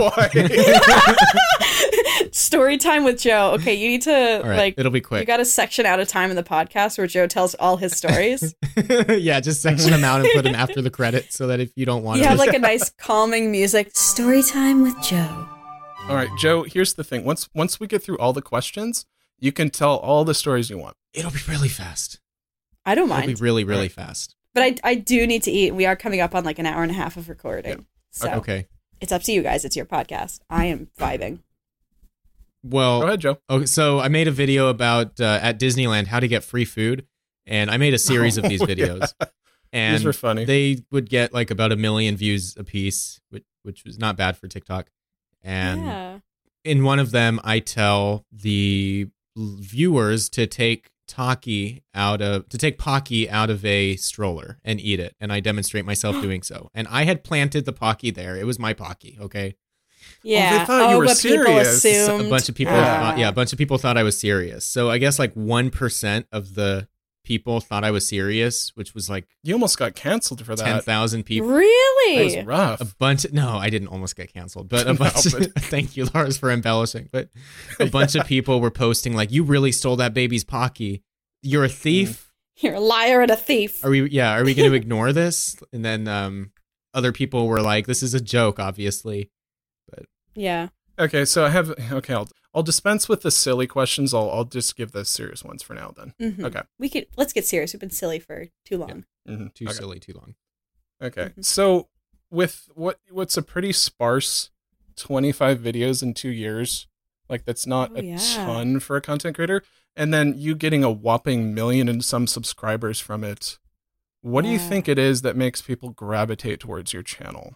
boy. Story time with Joe. Okay, you need to, All right, like... it'll be quick. You got a section out of time in the podcast where Joe tells all his stories. Yeah, just section them out and put them after the credits so that if you don't want You to... have, like, a nice calming music. Story time with Joe. All right, Joe, here's the thing. Once we get through all the questions, you can tell all the stories you want. It'll be really fast. I don't mind. It'll be really, really fast. But I do need to eat. We are coming up on like an hour and a half of recording. Yeah. So Okay. it's up to you guys. It's your podcast. I am vibing. Well, Go ahead, Joe. okay, so I made a video about at Disneyland how to get free food, and I made a series of these videos. Yeah. And These were funny. They would get like about 1 million views a piece, which was not bad for TikTok. And Yeah. in one of them, I tell the viewers to take Pocky out of a stroller and eat it, and I demonstrate myself doing so. And I had planted the Pocky there; it was my Pocky. Okay. Yeah. they thought you were but people serious. assumed. A bunch of people, a bunch of people thought I was serious. So I guess like 1% of the people thought I was serious, which was like You almost got canceled for that. 10,000 people. That Really? was rough. A bunch. No, I didn't almost get canceled, but a No, bunch. but- Thank you, Lars, for embellishing. But a bunch of people were posting like, "You really stole that baby's Pocky. You're a thief." You're a liar and a thief. Are we going to ignore this? And then other people were like, "This is a joke, obviously." Yeah. Okay, so I'll dispense with the silly questions. I'll just give the serious ones for now then. Mhm. Okay. Let's get serious. We've been silly for too long. Mhm. Too Okay. silly, too long. Okay. So with what's a pretty sparse 25 videos in 2 years, like that's not Oh, a yeah. ton for a content creator, and then you getting a whopping 1 million and some subscribers from it. What do you Yeah. think it is that makes people gravitate towards your channel?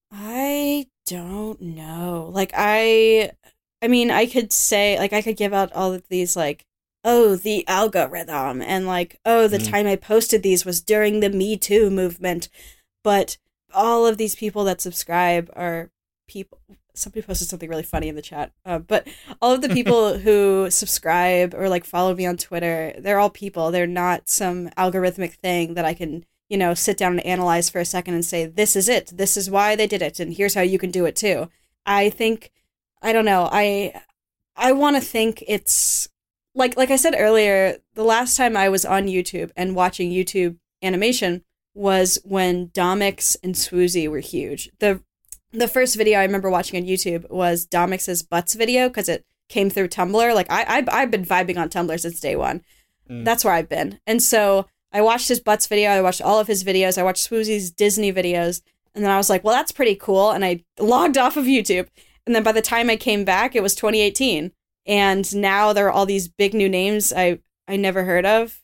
I don't know. Like I mean, I could say like I could give out all of these like, oh, the algorithm, and like, oh, the time I posted these was during the Me Too movement. But all of these people that subscribe are people. Somebody posted something really funny in the chat. But all of the people who subscribe or like follow me on Twitter, they're all people. They're not some algorithmic thing that I can, sit down and analyze for a second and say, this is it. This is why they did it. And here's how you can do it too. I think, I don't know. I want to think it's like I said earlier, the last time I was on YouTube and watching YouTube animation was when Domix and Swoozie were huge. The the first video I remember watching on YouTube was Domix's Butts video because it came through Tumblr. Like I've been vibing on Tumblr since day one. That's where I've been. And so I watched his Butts video. I watched all of his videos. I watched Swoozy's Disney videos. And then I was like, well, that's pretty cool. And I logged off of YouTube. And then by the time I came back, it was 2018. And now there are all these big new names I never heard of.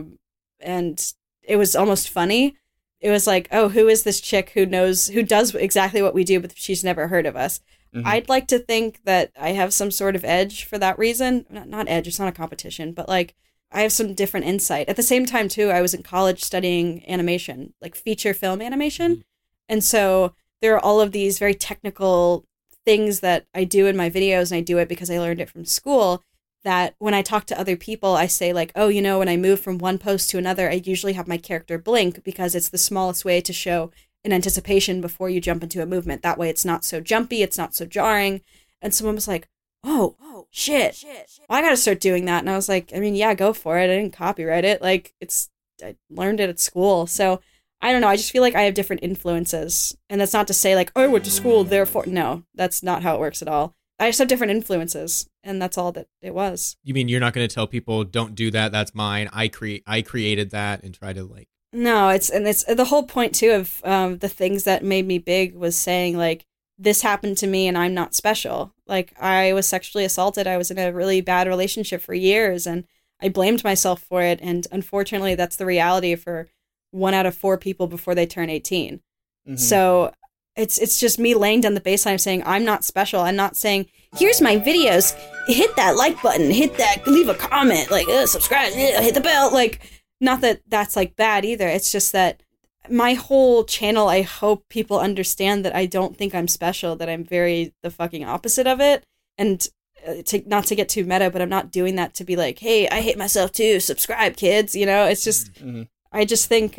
And it was almost funny. It was like, oh, who is this chick who does exactly what we do, but she's never heard of us? Mm-hmm. I'd like to think that I have some sort of edge for that reason. Not edge, it's not a competition, but like I have some different insight. At the same time, too, I was in college studying animation, like feature film animation. Mm-hmm. And so there are all of these very technical things that I do in my videos, and I do it because I learned it from school, that when I talk to other people, I say like, oh, you know, when I move from one post to another, I usually have my character blink because it's the smallest way to show an anticipation before you jump into a movement. That way it's not so jumpy, it's not so jarring. And someone was like, oh, shit. Well, I got to start doing that. And I was like, I mean, yeah, go for it. I didn't copyright it. Like I learned it at school. So I don't know. I just feel like I have different influences. And that's not to say like, oh, I went to school, therefore. No, that's not how it works at all. I just have different influences. And that's all that it was. You mean you're not going to tell people, don't do that, that's mine. I created that and try to like. No, it's the whole point too of the things that made me big was saying like, this happened to me and I'm not special. Like I was sexually assaulted. I was in a really bad relationship for years and I blamed myself for it. And unfortunately, that's the reality for 1 out of 4 people before they turn 18. Mm-hmm. So it's just me laying down the baseline saying, I'm not special. I'm not saying, here's my videos. Hit that like button, hit that, leave a comment, like subscribe, hit the bell. Like, not that that's like bad either. It's just that my whole channel, I hope people understand that I don't think I'm special, that I'm very the fucking opposite of it. And not to get too meta, but I'm not doing that to be like, hey, I hate myself too, subscribe, kids. You know, it's just, I just think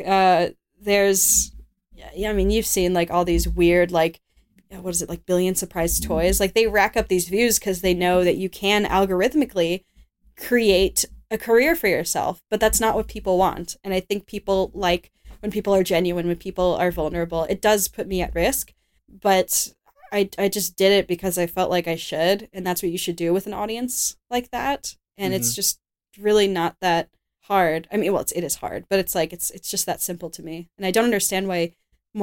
there's, I mean, you've seen like all these weird, like, what is it, like Billion Surprise Toys? Like they rack up these views because they know that you can algorithmically create a career for yourself, but that's not what people want. And I think people like when people are genuine, when people are vulnerable. It does put me at risk, but I just did it because I felt like I should, and that's what you should do with an audience like that. And it's just really not that hard. I mean, well, it is hard, but it's like it's just that simple to me. And I don't understand why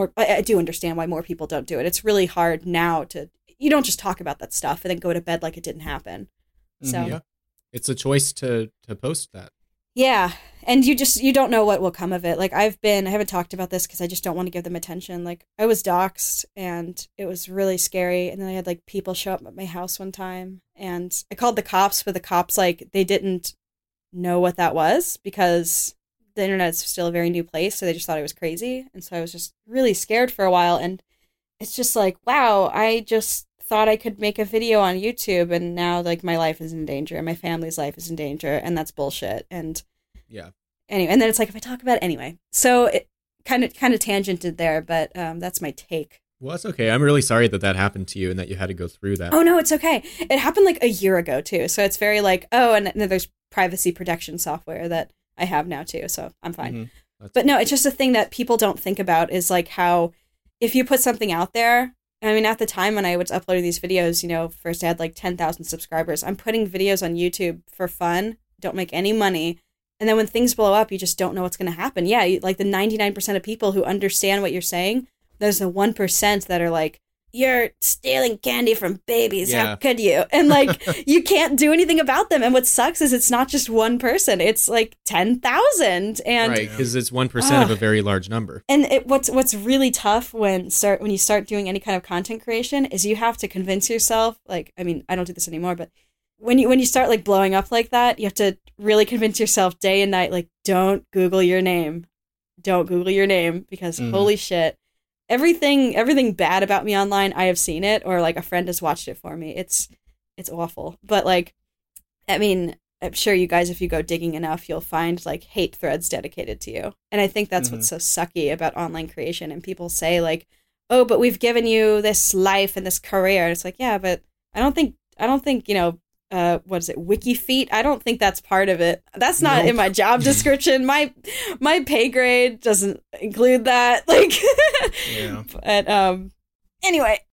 I do understand why more people don't do it. It's really hard now you don't just talk about that stuff and then go to bed like it didn't happen. So yeah. It's a choice to post that. Yeah. And you don't know what will come of it. Like I haven't talked about this because I just don't want to give them attention. Like I was doxxed and it was really scary. And then I had like people show up at my house one time and I called the cops, but the cops, like they didn't know what that was because the internet is still a very new place. So they just thought I was crazy. And so I was just really scared for a while. And it's just like, wow, I just thought I could make a video on YouTube and now like my life is in danger and my family's life is in danger and that's bullshit. And yeah. Anyway, and then it's like if I talk about it anyway. So it kind of tangented there, but that's my take. Well, that's okay. I'm really sorry that happened to you and that you had to go through that. Oh no, it's okay. It happened like a year ago too. So it's very like, oh, and then there's privacy protection software that I have now too. So I'm fine. But no, it's just a thing that people don't think about is like how if you put something out there, I mean, at the time when I was uploading these videos, you know, first I had like 10,000 subscribers. I'm putting videos on YouTube for fun, don't make any money. And then when things blow up, you just don't know what's going to happen. Yeah, like the 99% of people who understand what you're saying, there's the 1% that are like, you're stealing candy from babies. Yeah. How could you? And like, you can't do anything about them. And what sucks is it's not just one person. It's like 10,000. And right, because it's 1% of a very large number. And what's really tough when you start doing any kind of content creation is you have to convince yourself, like, I mean, I don't do this anymore, but when you start like blowing up like that, you have to really convince yourself day and night, like, don't Google your name. Don't Google your name because holy shit. Everything bad about me online, I have seen it, or like a friend has watched it for me. It's awful. But like, I mean, I'm sure you guys, if you go digging enough, you'll find like hate threads dedicated to you. And I think that's what's so sucky about online creation. And people say like, oh, but we've given you this life and this career. And it's like, yeah, but I don't think, you know, what is it, WikiFeet? I don't think that's part of it. That's not in my job description. My pay grade doesn't include that. Like, yeah. But anyway,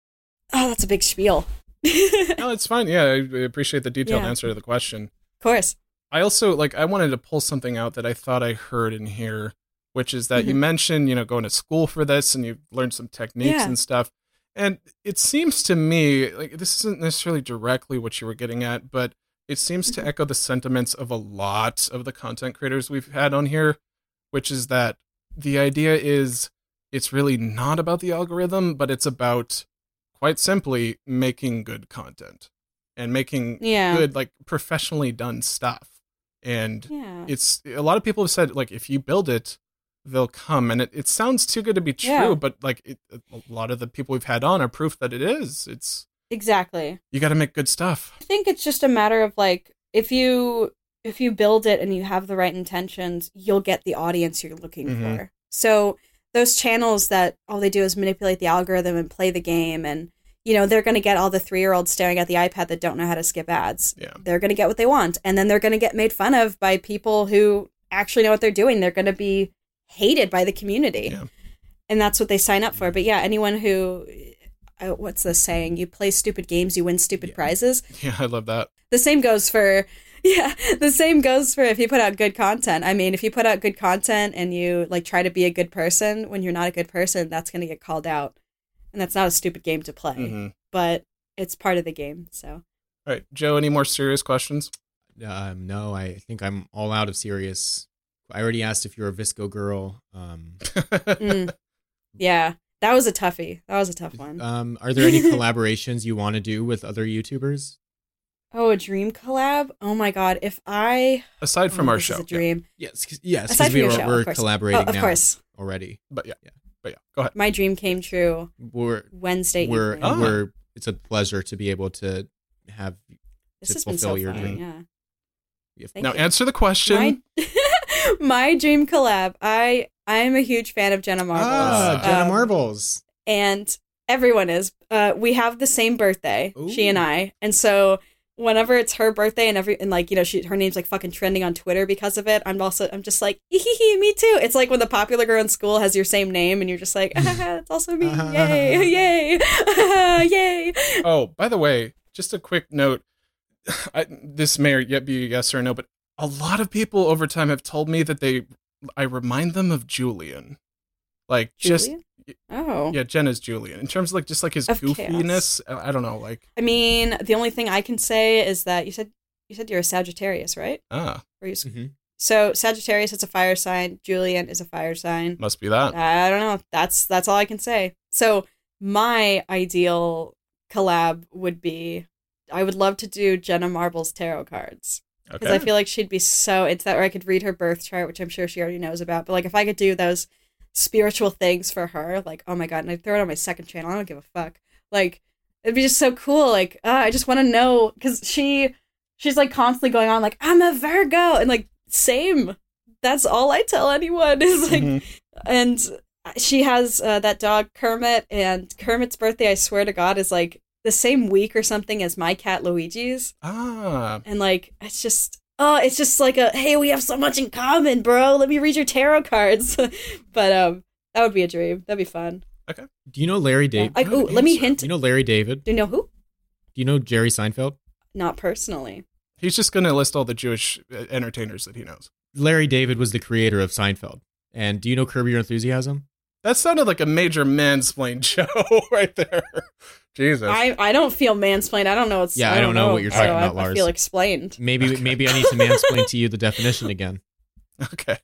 Oh, that's a big spiel. No, it's fine. Yeah, I appreciate the detailed Yeah. answer to the question. Of course. I also, I wanted to pull something out that I thought I heard in here, which is that you mentioned, going to school for this and you've learned some techniques Yeah. and stuff. And it seems to me, this isn't necessarily directly what you were getting at, but it seems to echo the sentiments of a lot of the content creators we've had on here, which is that the idea is it's really not about the algorithm, but it's about, quite simply, making good content and making good, professionally done stuff. And it's a lot of people have said, if you build it, they'll come. And it sounds too good to be true, but a lot of the people we've had on are proof that it is. It's exactly. You got to make good stuff. I think it's just a matter of if you build it and you have the right intentions, you'll get the audience you're looking for. So those channels that all they do is manipulate the algorithm and play the game, and they're going to get all the 3-year-olds staring at the iPad that don't know how to skip ads. Yeah. They're going to get what they want, and then they're going to get made fun of by people who actually know what they're doing. They're going to be hated by the community. Yeah. And that's what they sign up for. But yeah, anyone who, what's the saying? You play stupid games, you win stupid prizes. Yeah, I love that. The same goes for if you put out good content. I mean, if you put out good content and you try to be a good person when you're not a good person, that's going to get called out. And that's not a stupid game to play, but it's part of the game. So, all right, Joe, any more serious questions? No, I think I'm all out of serious. I already asked if you're a Visco girl. Yeah, that was a toughie. That was a tough one. Are there any collaborations you want to do with other YouTubers? Oh, a dream collab? Oh my god! If I aside from our show, a dream. Yes, Aside from your show, we're of course. collaborating of now course. already. But yeah, go ahead. My dream came true. Wednesday evening. It's a pleasure to be able to have This to has been fulfill so your fun. dream. Yeah. Now answer the question. My dream collab. I am a huge fan of Jenna Marbles. Jenna Marbles. And everyone is. We have the same birthday, she and I. And so whenever it's her birthday and her name's fucking trending on Twitter because of it, I'm just like, me too. It's like when the popular girl in school has your same name and you're just like, it's also me. Yay, yay, yay. Oh, by the way, just a quick note. This may yet be a yes or no, but a lot of people over time have told me that I remind them of Julian. Julian? Oh. Yeah, Jenna's Julian. In terms of his of goofiness, chaos. I don't know, I mean, the only thing I can say is that you said you're a Sagittarius, right? So Sagittarius is a fire sign, Julian is a fire sign. Must be that. I don't know. That's all I can say. So my ideal collab would be, I would love to do Jenna Marbles tarot cards. Because I feel like she'd be so into that, or I could read her birth chart, which I'm sure she already knows about. But if I could do those spiritual things for her, oh my god, and I'd throw it on my second channel, I don't give a fuck. It'd be just so cool. I just want to know, because she's constantly going on I'm a Virgo, and same. That's all I tell anyone is and she has that dog Kermit, and Kermit's birthday, I swear to God, is the same week or something as my cat Luigi's. And it's just hey, we have so much in common, bro. Let me read your tarot cards. But that would be a dream. That'd be fun. Okay. Do you know Larry David? Let me hint. Do you know Larry David? Do you know who? Do you know Jerry Seinfeld? Not personally. He's just going to list all the Jewish entertainers that he knows. Larry David was the creator of Seinfeld. And do you know Curb Your Enthusiasm? That sounded like a major mansplain show right there. Jesus. I don't feel mansplained. I don't know what's. Yeah, I don't know what you're talking about, Lars. I feel explained. Maybe I need to mansplain to you the definition again. Okay.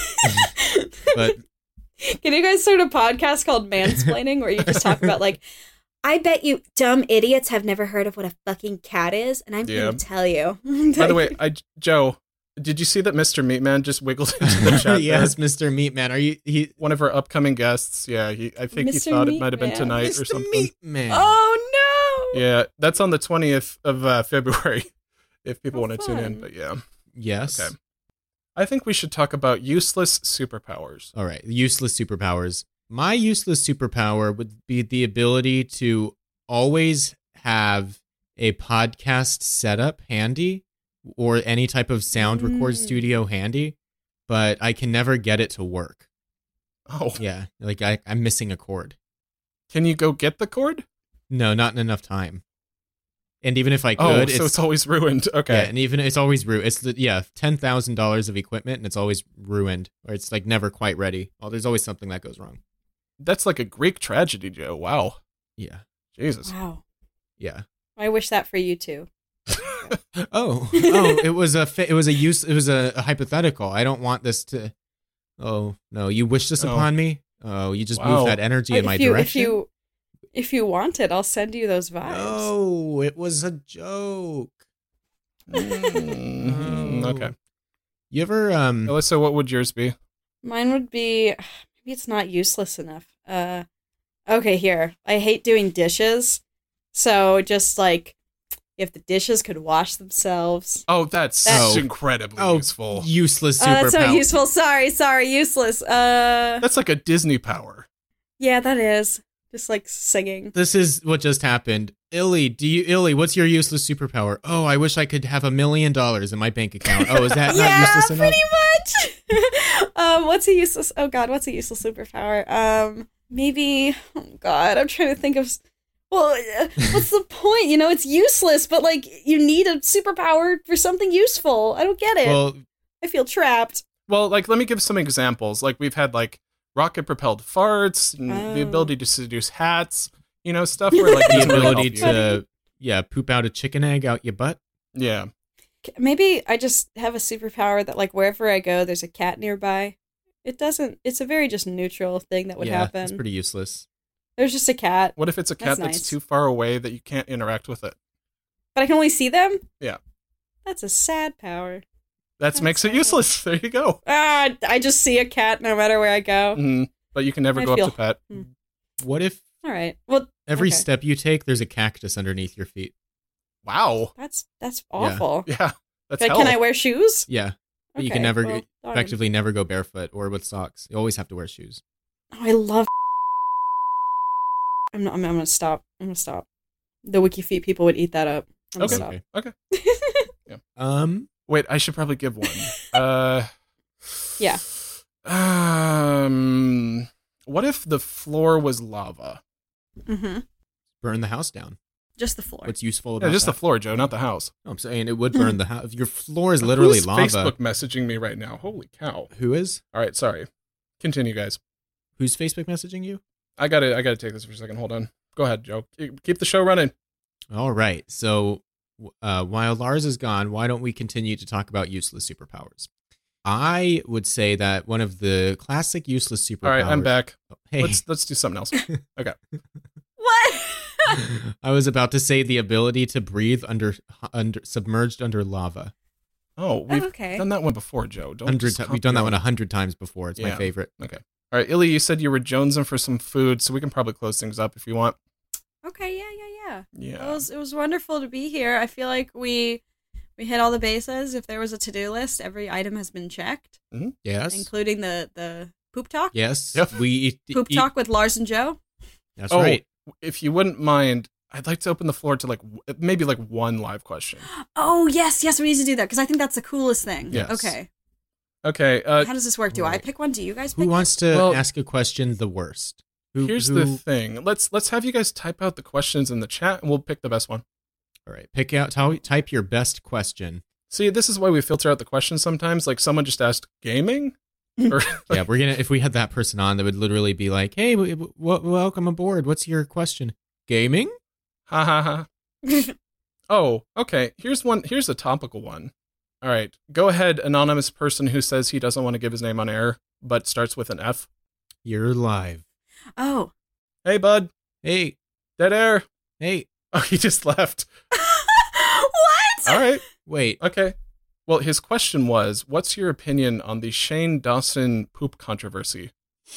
But can you guys start a podcast called Mansplaining, where you just talk about I bet you dumb idiots have never heard of what a fucking cat is, and I'm going to tell you. By the way, Joe, did you see that Mr. Meatman just wiggled into the chat? Yes, Mr. Meatman. Are you one of our upcoming guests? Yeah, I think he thought it might have been tonight Mr. or something. Meatman. Oh no! Yeah, that's on the 20th of February. If people want to tune in, but yeah. Yes. Okay. I think we should talk about useless superpowers. All right, useless superpowers. My useless superpower would be the ability to always have a podcast setup handy or any type of sound record studio handy, but I can never get it to work. Oh. Yeah, I'm missing a cord. Can you go get the cord? No, not in enough time. And even if I could, so it's always ruined. Okay. Yeah, and even it's always ruined. It's $10,000 of equipment, and it's always ruined, or it's like never quite ready. Oh, there's always something that goes wrong. That's like a Greek tragedy, Joe. Wow. Yeah. Jesus. Wow. Yeah. I wish that for you too. It was a hypothetical. I don't want this to. Oh no, you wish this upon me? Oh, you just moved that energy in my direction. If you want it, I'll send you those vibes. No, it was a joke. Okay. You ever Alyssa, what would yours be? Mine would be, maybe it's not useless enough. Okay, here. I hate doing dishes. So just like, if the dishes could wash themselves. Oh, that's incredibly useful. Useless superpower. That's so useful. Sorry, useless. That's like a Disney power. Yeah, that is. Just like singing. This is what just happened. Illy, what's your useless superpower? Oh, I wish I could have $1 million in my bank account. Oh, is that not useless enough? Pretty much. What's a useless superpower? Maybe, oh God, I'm trying to think of, well, what's the point? You know, it's useless, but like, you need a superpower for something useful. I don't get it. Well, I feel trapped. Well, like, let me give some examples. Like, we've had like rocket-propelled farts, and the ability to seduce hats, you know, stuff where like the ability to poop out a chicken egg out your butt. Yeah. Maybe I just have a superpower that like wherever I go, there's a cat nearby. It's a very just neutral thing that would happen. It's pretty useless. There's just a cat. What if it's a cat that's too far away that you can't interact with it? But I can only see them? Yeah. That's a sad power. That makes it useless. There you go. I just see a cat no matter where I go. Mm-hmm. But you can never go up to pet. What if all right. Well, every step you take, there's a cactus underneath your feet? Wow. That's awful. Yeah. That's Can I wear shoes? Yeah. But you can effectively never go barefoot or with socks. You always have to wear shoes. Oh, I love I'm gonna stop. The Wiki Feet people would eat that up. Okay. Yeah. Wait, I should probably give one. Yeah. What if the floor was lava? Mm-hmm. Burn the house down. Just the floor. What's useful about just that? the floor, Joe, not the house. No, I'm saying it would burn the house. Your floor is literally lava. Who's Facebook messaging me right now? Holy cow. Who is? All right, sorry. Continue, guys. Who's Facebook messaging you? I gotta take this for a second. Hold on. Go ahead, Joe. Keep the show running. All right. So while Lars is gone, why don't we continue to talk about useless superpowers? I would say that one of the classic useless superpowers. All right, I'm back. Hey. Let's do something else. Okay. What? I was about to say the ability to breathe under submerged under lava. Oh, we've done that one before, Joe. We've done that one 100 times before. It's my favorite. Okay. All right, Illy, you said you were jonesing for some food, so we can probably close things up if you want. Okay, yeah. Yeah. It was wonderful to be here. I feel like we hit all the bases. If there was a to-do list, every item has been checked. Mm-hmm. Yes. Including the poop talk. Yes. Yep. We poop talk with Lars and Joe. That's right. If you wouldn't mind, I'd like to open the floor to maybe one live question. Oh, yes, we need to do that because I think that's the coolest thing. Yes. Okay. How does this work? Do I pick one? Do you guys pick Who wants to ask a question the worst? Here's the thing. Let's have you guys type out the questions in the chat, and we'll pick the best one. All right. Type your best question. See, this is why we filter out the questions sometimes. Like someone just asked gaming. Or, yeah, if we had that person on, that would literally be like, "Hey, welcome aboard. What's your question? Gaming?" Ha ha ha. Oh, okay. Here's a topical one. All right, go ahead, anonymous person who says he doesn't want to give his name on air, but starts with an F. You're live. Oh. Hey, bud. Hey. Dead air. Hey. Oh, he just left. What? All right. Wait. Okay. Well, his question was, what's your opinion on the Shane Dawson poop controversy?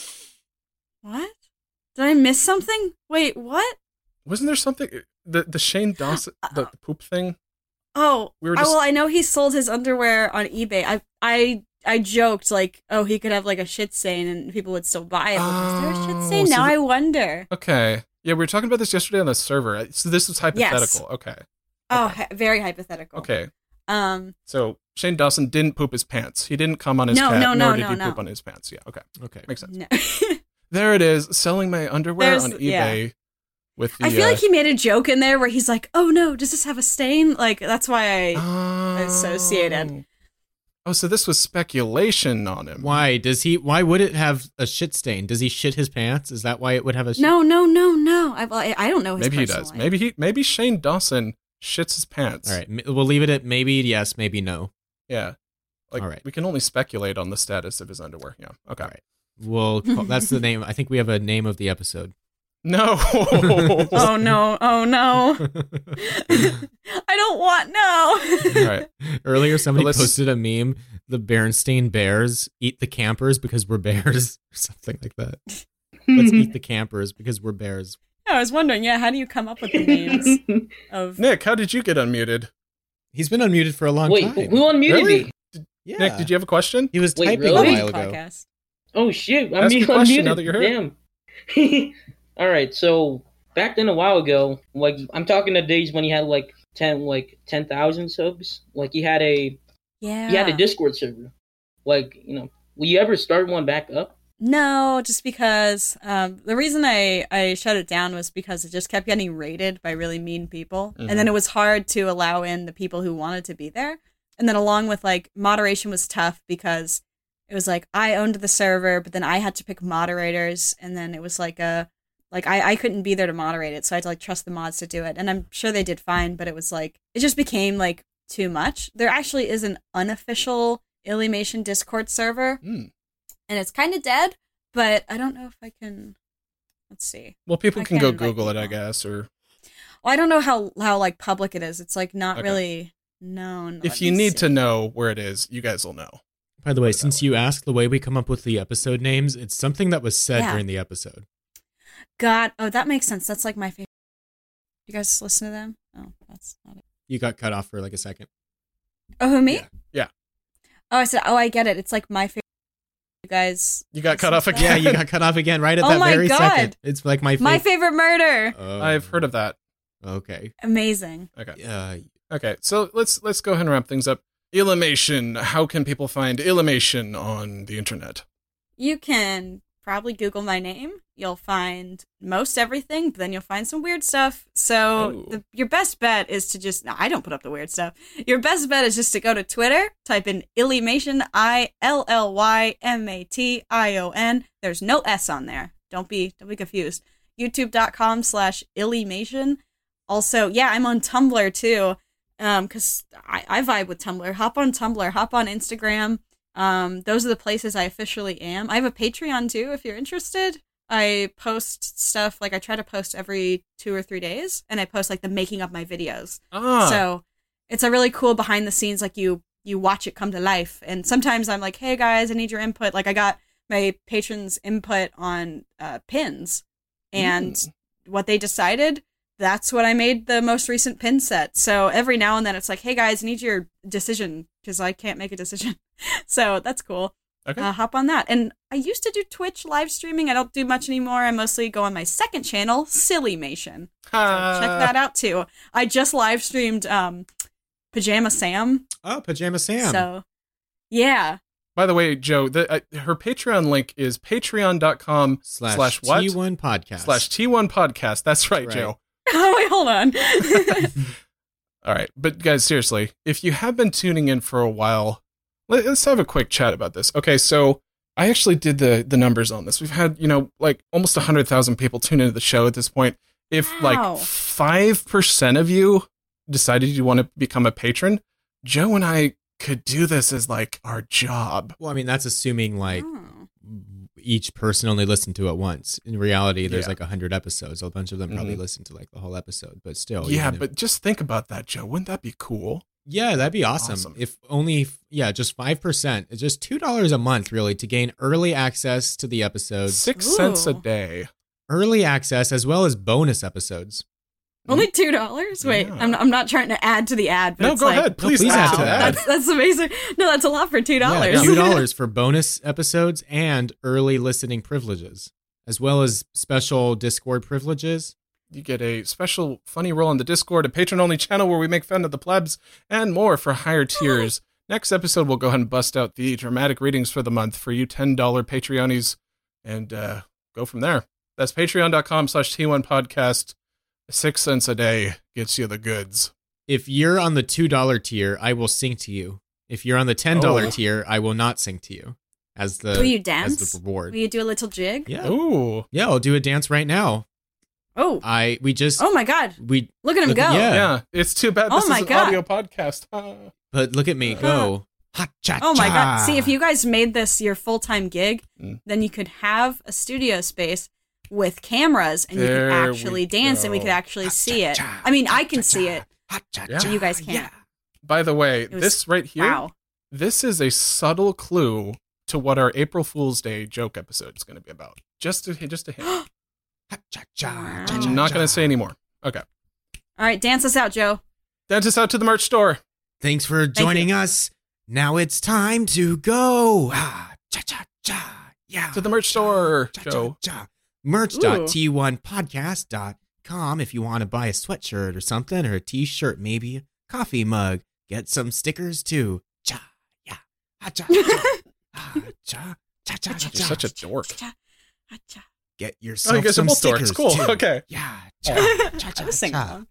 What? Did I miss something? Wait, what? Wasn't there something? The Shane Dawson, the poop thing? Oh, I know he sold his underwear on eBay. I joked like, oh, he could have like a shit stain and people would still buy it. Is there a shit stain? Now I wonder. Okay. Yeah, we were talking about this yesterday on the server. So this was hypothetical. Yes. Okay. Oh, very hypothetical. Okay. So Shane Dawson didn't poop his pants. He didn't come on his cat, nor did he poop on his pants. Yeah, okay. Makes sense. No. There it is, selling my underwear on eBay. With the, I feel like he made a joke in there where he's like, "Oh no, does this have a stain?" Like that's why I associated. Oh, so this was speculation on him. Why would it have a shit stain? Does he shit his pants? Is that why it would have a shit? No. I don't know his Maybe he personal does. life. Maybe Shane Dawson shits his pants. All right, we'll leave it at maybe yes, maybe no. Yeah. Like, all right. We can only speculate on the status of his underwear. Yeah. Okay. All right. Well, that's the name. I think we have a name of the episode. No. Oh no. I don't want no. All right. Earlier, somebody posted a meme. The Berenstain Bears eat the campers because we're bears, or something like that. Let's eat the campers because we're bears. I was wondering, how do you come up with the names of Nick? How did you get unmuted? He's been unmuted for a long time. Wait, who unmuted me? Yeah. Nick, did you have a question? He was typing really? a while ago. podcast? Oh shit! I'm Ask being your question unmuted. now that you're here. Damn. All right, so back then a while ago, like I'm talking the days when he had like 10,000 subs. Like he had a Discord server. Like, will you ever start one back up? No, just because the reason I shut it down was because it just kept getting raided by really mean people. Mm-hmm. And then it was hard to allow in the people who wanted to be there. And then along with like moderation was tough because it was like I owned the server, but then I had to pick moderators. And then it was like I couldn't be there to moderate it. So I had to like trust the mods to do it. And I'm sure they did fine, but it was like, it just became like too much. There actually is an unofficial Illymation Discord server. And it's kind of dead, but I don't know if I can. Let's see. Well, people can go Google it, I guess, or. Well, I don't know how like public it is. It's like not really known. If you need to know where it is, you guys will know. By the way, since you asked the way we come up with the episode names, it's something that was said during the episode. God, that makes sense. That's like my favorite. You guys listen to them? Oh, that's not it. You got cut off for like a second. Oh, who, me? Yeah. Oh, I said, I get it. It's like my favorite. You guys. You got cut off again. Yeah, you got cut off again right at that very second. It's like my favorite murder. I've heard of that. Okay. Amazing. Okay. Okay, so let's go ahead and wrap things up. Illymation. How can people find Illymation on the internet? You can probably Google my name. You'll find most everything, but then you'll find some weird stuff. So your best bet is to just... No, I don't put up the weird stuff. Your best bet is just to go to Twitter, type in Illymation, ILLYMATION. There's no S on there. Don't be confused. YouTube.com/Illymation. Also, I'm on Tumblr too, because I vibe with Tumblr. Hop on Tumblr, hop on Instagram. Those are the places I officially am. I have a Patreon too, if you're interested. I post stuff, like I try to post every 2 or 3 days, and I post like the making of my videos. So it's a really cool behind the scenes, like you watch it come to life. And sometimes I'm like, hey guys, I need your input. Like I got my patrons' input on pins, and what they decided, that's what I made the most recent pin set. So every now and then it's like, hey guys, I need your decision, because I can't make a decision. So that's cool. Okay. Hop on that. And I used to do Twitch live streaming. I don't do much anymore. I mostly go on my second channel, Sillymation. So check that out too. I just live streamed Pajama Sam. Oh, Pajama Sam. So, yeah. By the way, Joe, her Patreon link is patreon.com/what? T1 Podcast. /T1 Podcast. That's right, Joe. Oh, wait, hold on. All right. But guys, seriously, if you have been tuning in for a while, let's have a quick chat about this. Okay, so I actually did the numbers on this. We've had, like almost 100,000 people tune into the show at this point. If like 5% of you decided you want to become a patron, Joe and I could do this as like our job. Well, I mean, that's assuming like each person only listened to it once. In reality, there's like 100 episodes. A bunch of them probably listen to like the whole episode, but still. Yeah, but just think about that, Joe. Wouldn't that be cool? Yeah, that'd be awesome. If only, just 5%. It's just $2 a month, really, to gain early access to the episodes. 6 cents a day. Early access, as well as bonus episodes. Only $2? Wait, Yeah. I'm not trying to add to the ad. But No, it's go like, ahead. Please add to the ad. That's amazing. No, that's a lot for $2. Yeah, $2 for bonus episodes and early listening privileges, as well as special Discord privileges. You get a special funny role on the Discord, a patron-only channel where we make fun of the plebs, and more for higher tiers. Next episode, we'll go ahead and bust out the dramatic readings for the month for you $10 Patreonies, and go from there. That's patreon.com/T1 Podcast. 6 cents a day gets you the goods. If you're on the $2 tier, I will sing to you. If you're on the $10 tier, I will not sing to you as the Will you dance? as the reward. Will you do a little jig? Yeah. Ooh. Yeah, I'll do a dance right now. Oh. Oh my God. Look at him go. Yeah. It's too bad this is an audio podcast. But look at me go. Oh my God. See, if you guys made this your full-time gig, then you could have a studio space with cameras and you could actually dance and we could actually see it. I mean, I can see it. You guys can't. By the way, this right here, this is a subtle clue to what our April Fool's Day joke episode is going to be about. Just a hint. I'm not going to say anymore. Okay. All right, dance us out, Joe. Dance us out to the merch store. Thanks for joining us. Now it's time to go. To the merch store, Joe. Merch.t1podcast.com if you want to buy a sweatshirt or something, or a t-shirt, maybe a coffee mug. Get some stickers too. You're such a dork. Get yourself some stickers cool. too. Okay. Yeah. I was singing along.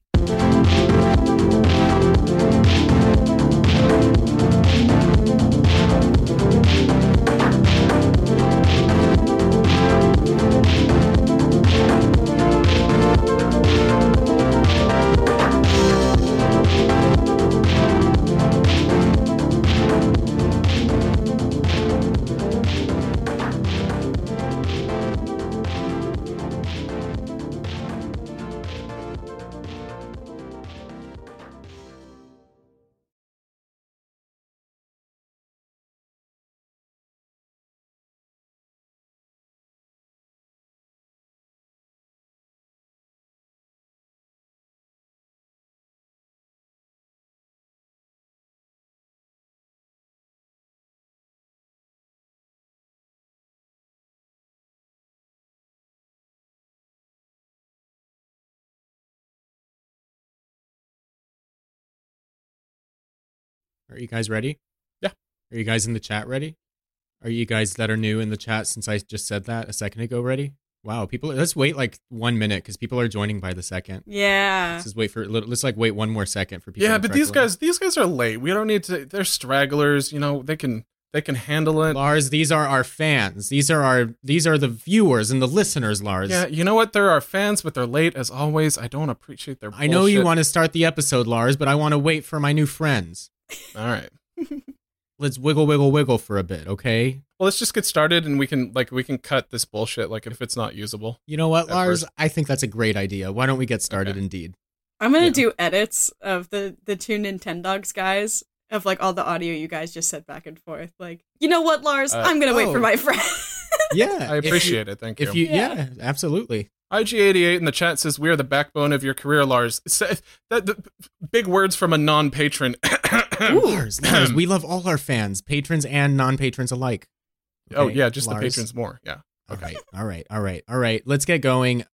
Are you guys ready? Yeah. Are you guys in the chat ready? Are you guys that are new in the chat since I just said that a second ago ready? Wow, people, let's wait like 1 minute because people are joining by the second. Yeah. Let's just wait for let's like wait one more second for people. Yeah, to but trickle in. these guys are late. We don't need to. They're stragglers. You know, they can handle it. Lars, these are our fans. These are the viewers and the listeners, Lars. Yeah, you know what? They're our fans, but they're late as always. I don't appreciate their bullshit. I know you want to start the episode, Lars, but I want to wait for my new friends. All right. Let's wiggle for a bit, okay? Well, let's just get started and we can cut this bullshit like if it's not usable. You know what, Lars? I think that's a great idea. Why don't we get started indeed? I'm going to do edits of the two Nintendogs guys of like all the audio you guys just said back and forth. Like, you know what, Lars? I'm going to wait for my friend. Yeah. I appreciate it. Thank you. Yeah, absolutely. IG88 in the chat says, we are the backbone of your career, Lars. Big words from a non-patron. Lars, we love all our fans, patrons and non-patrons alike. Okay, oh, yeah, just Lars. the patrons more. Yeah. Okay. All right. Let's get going.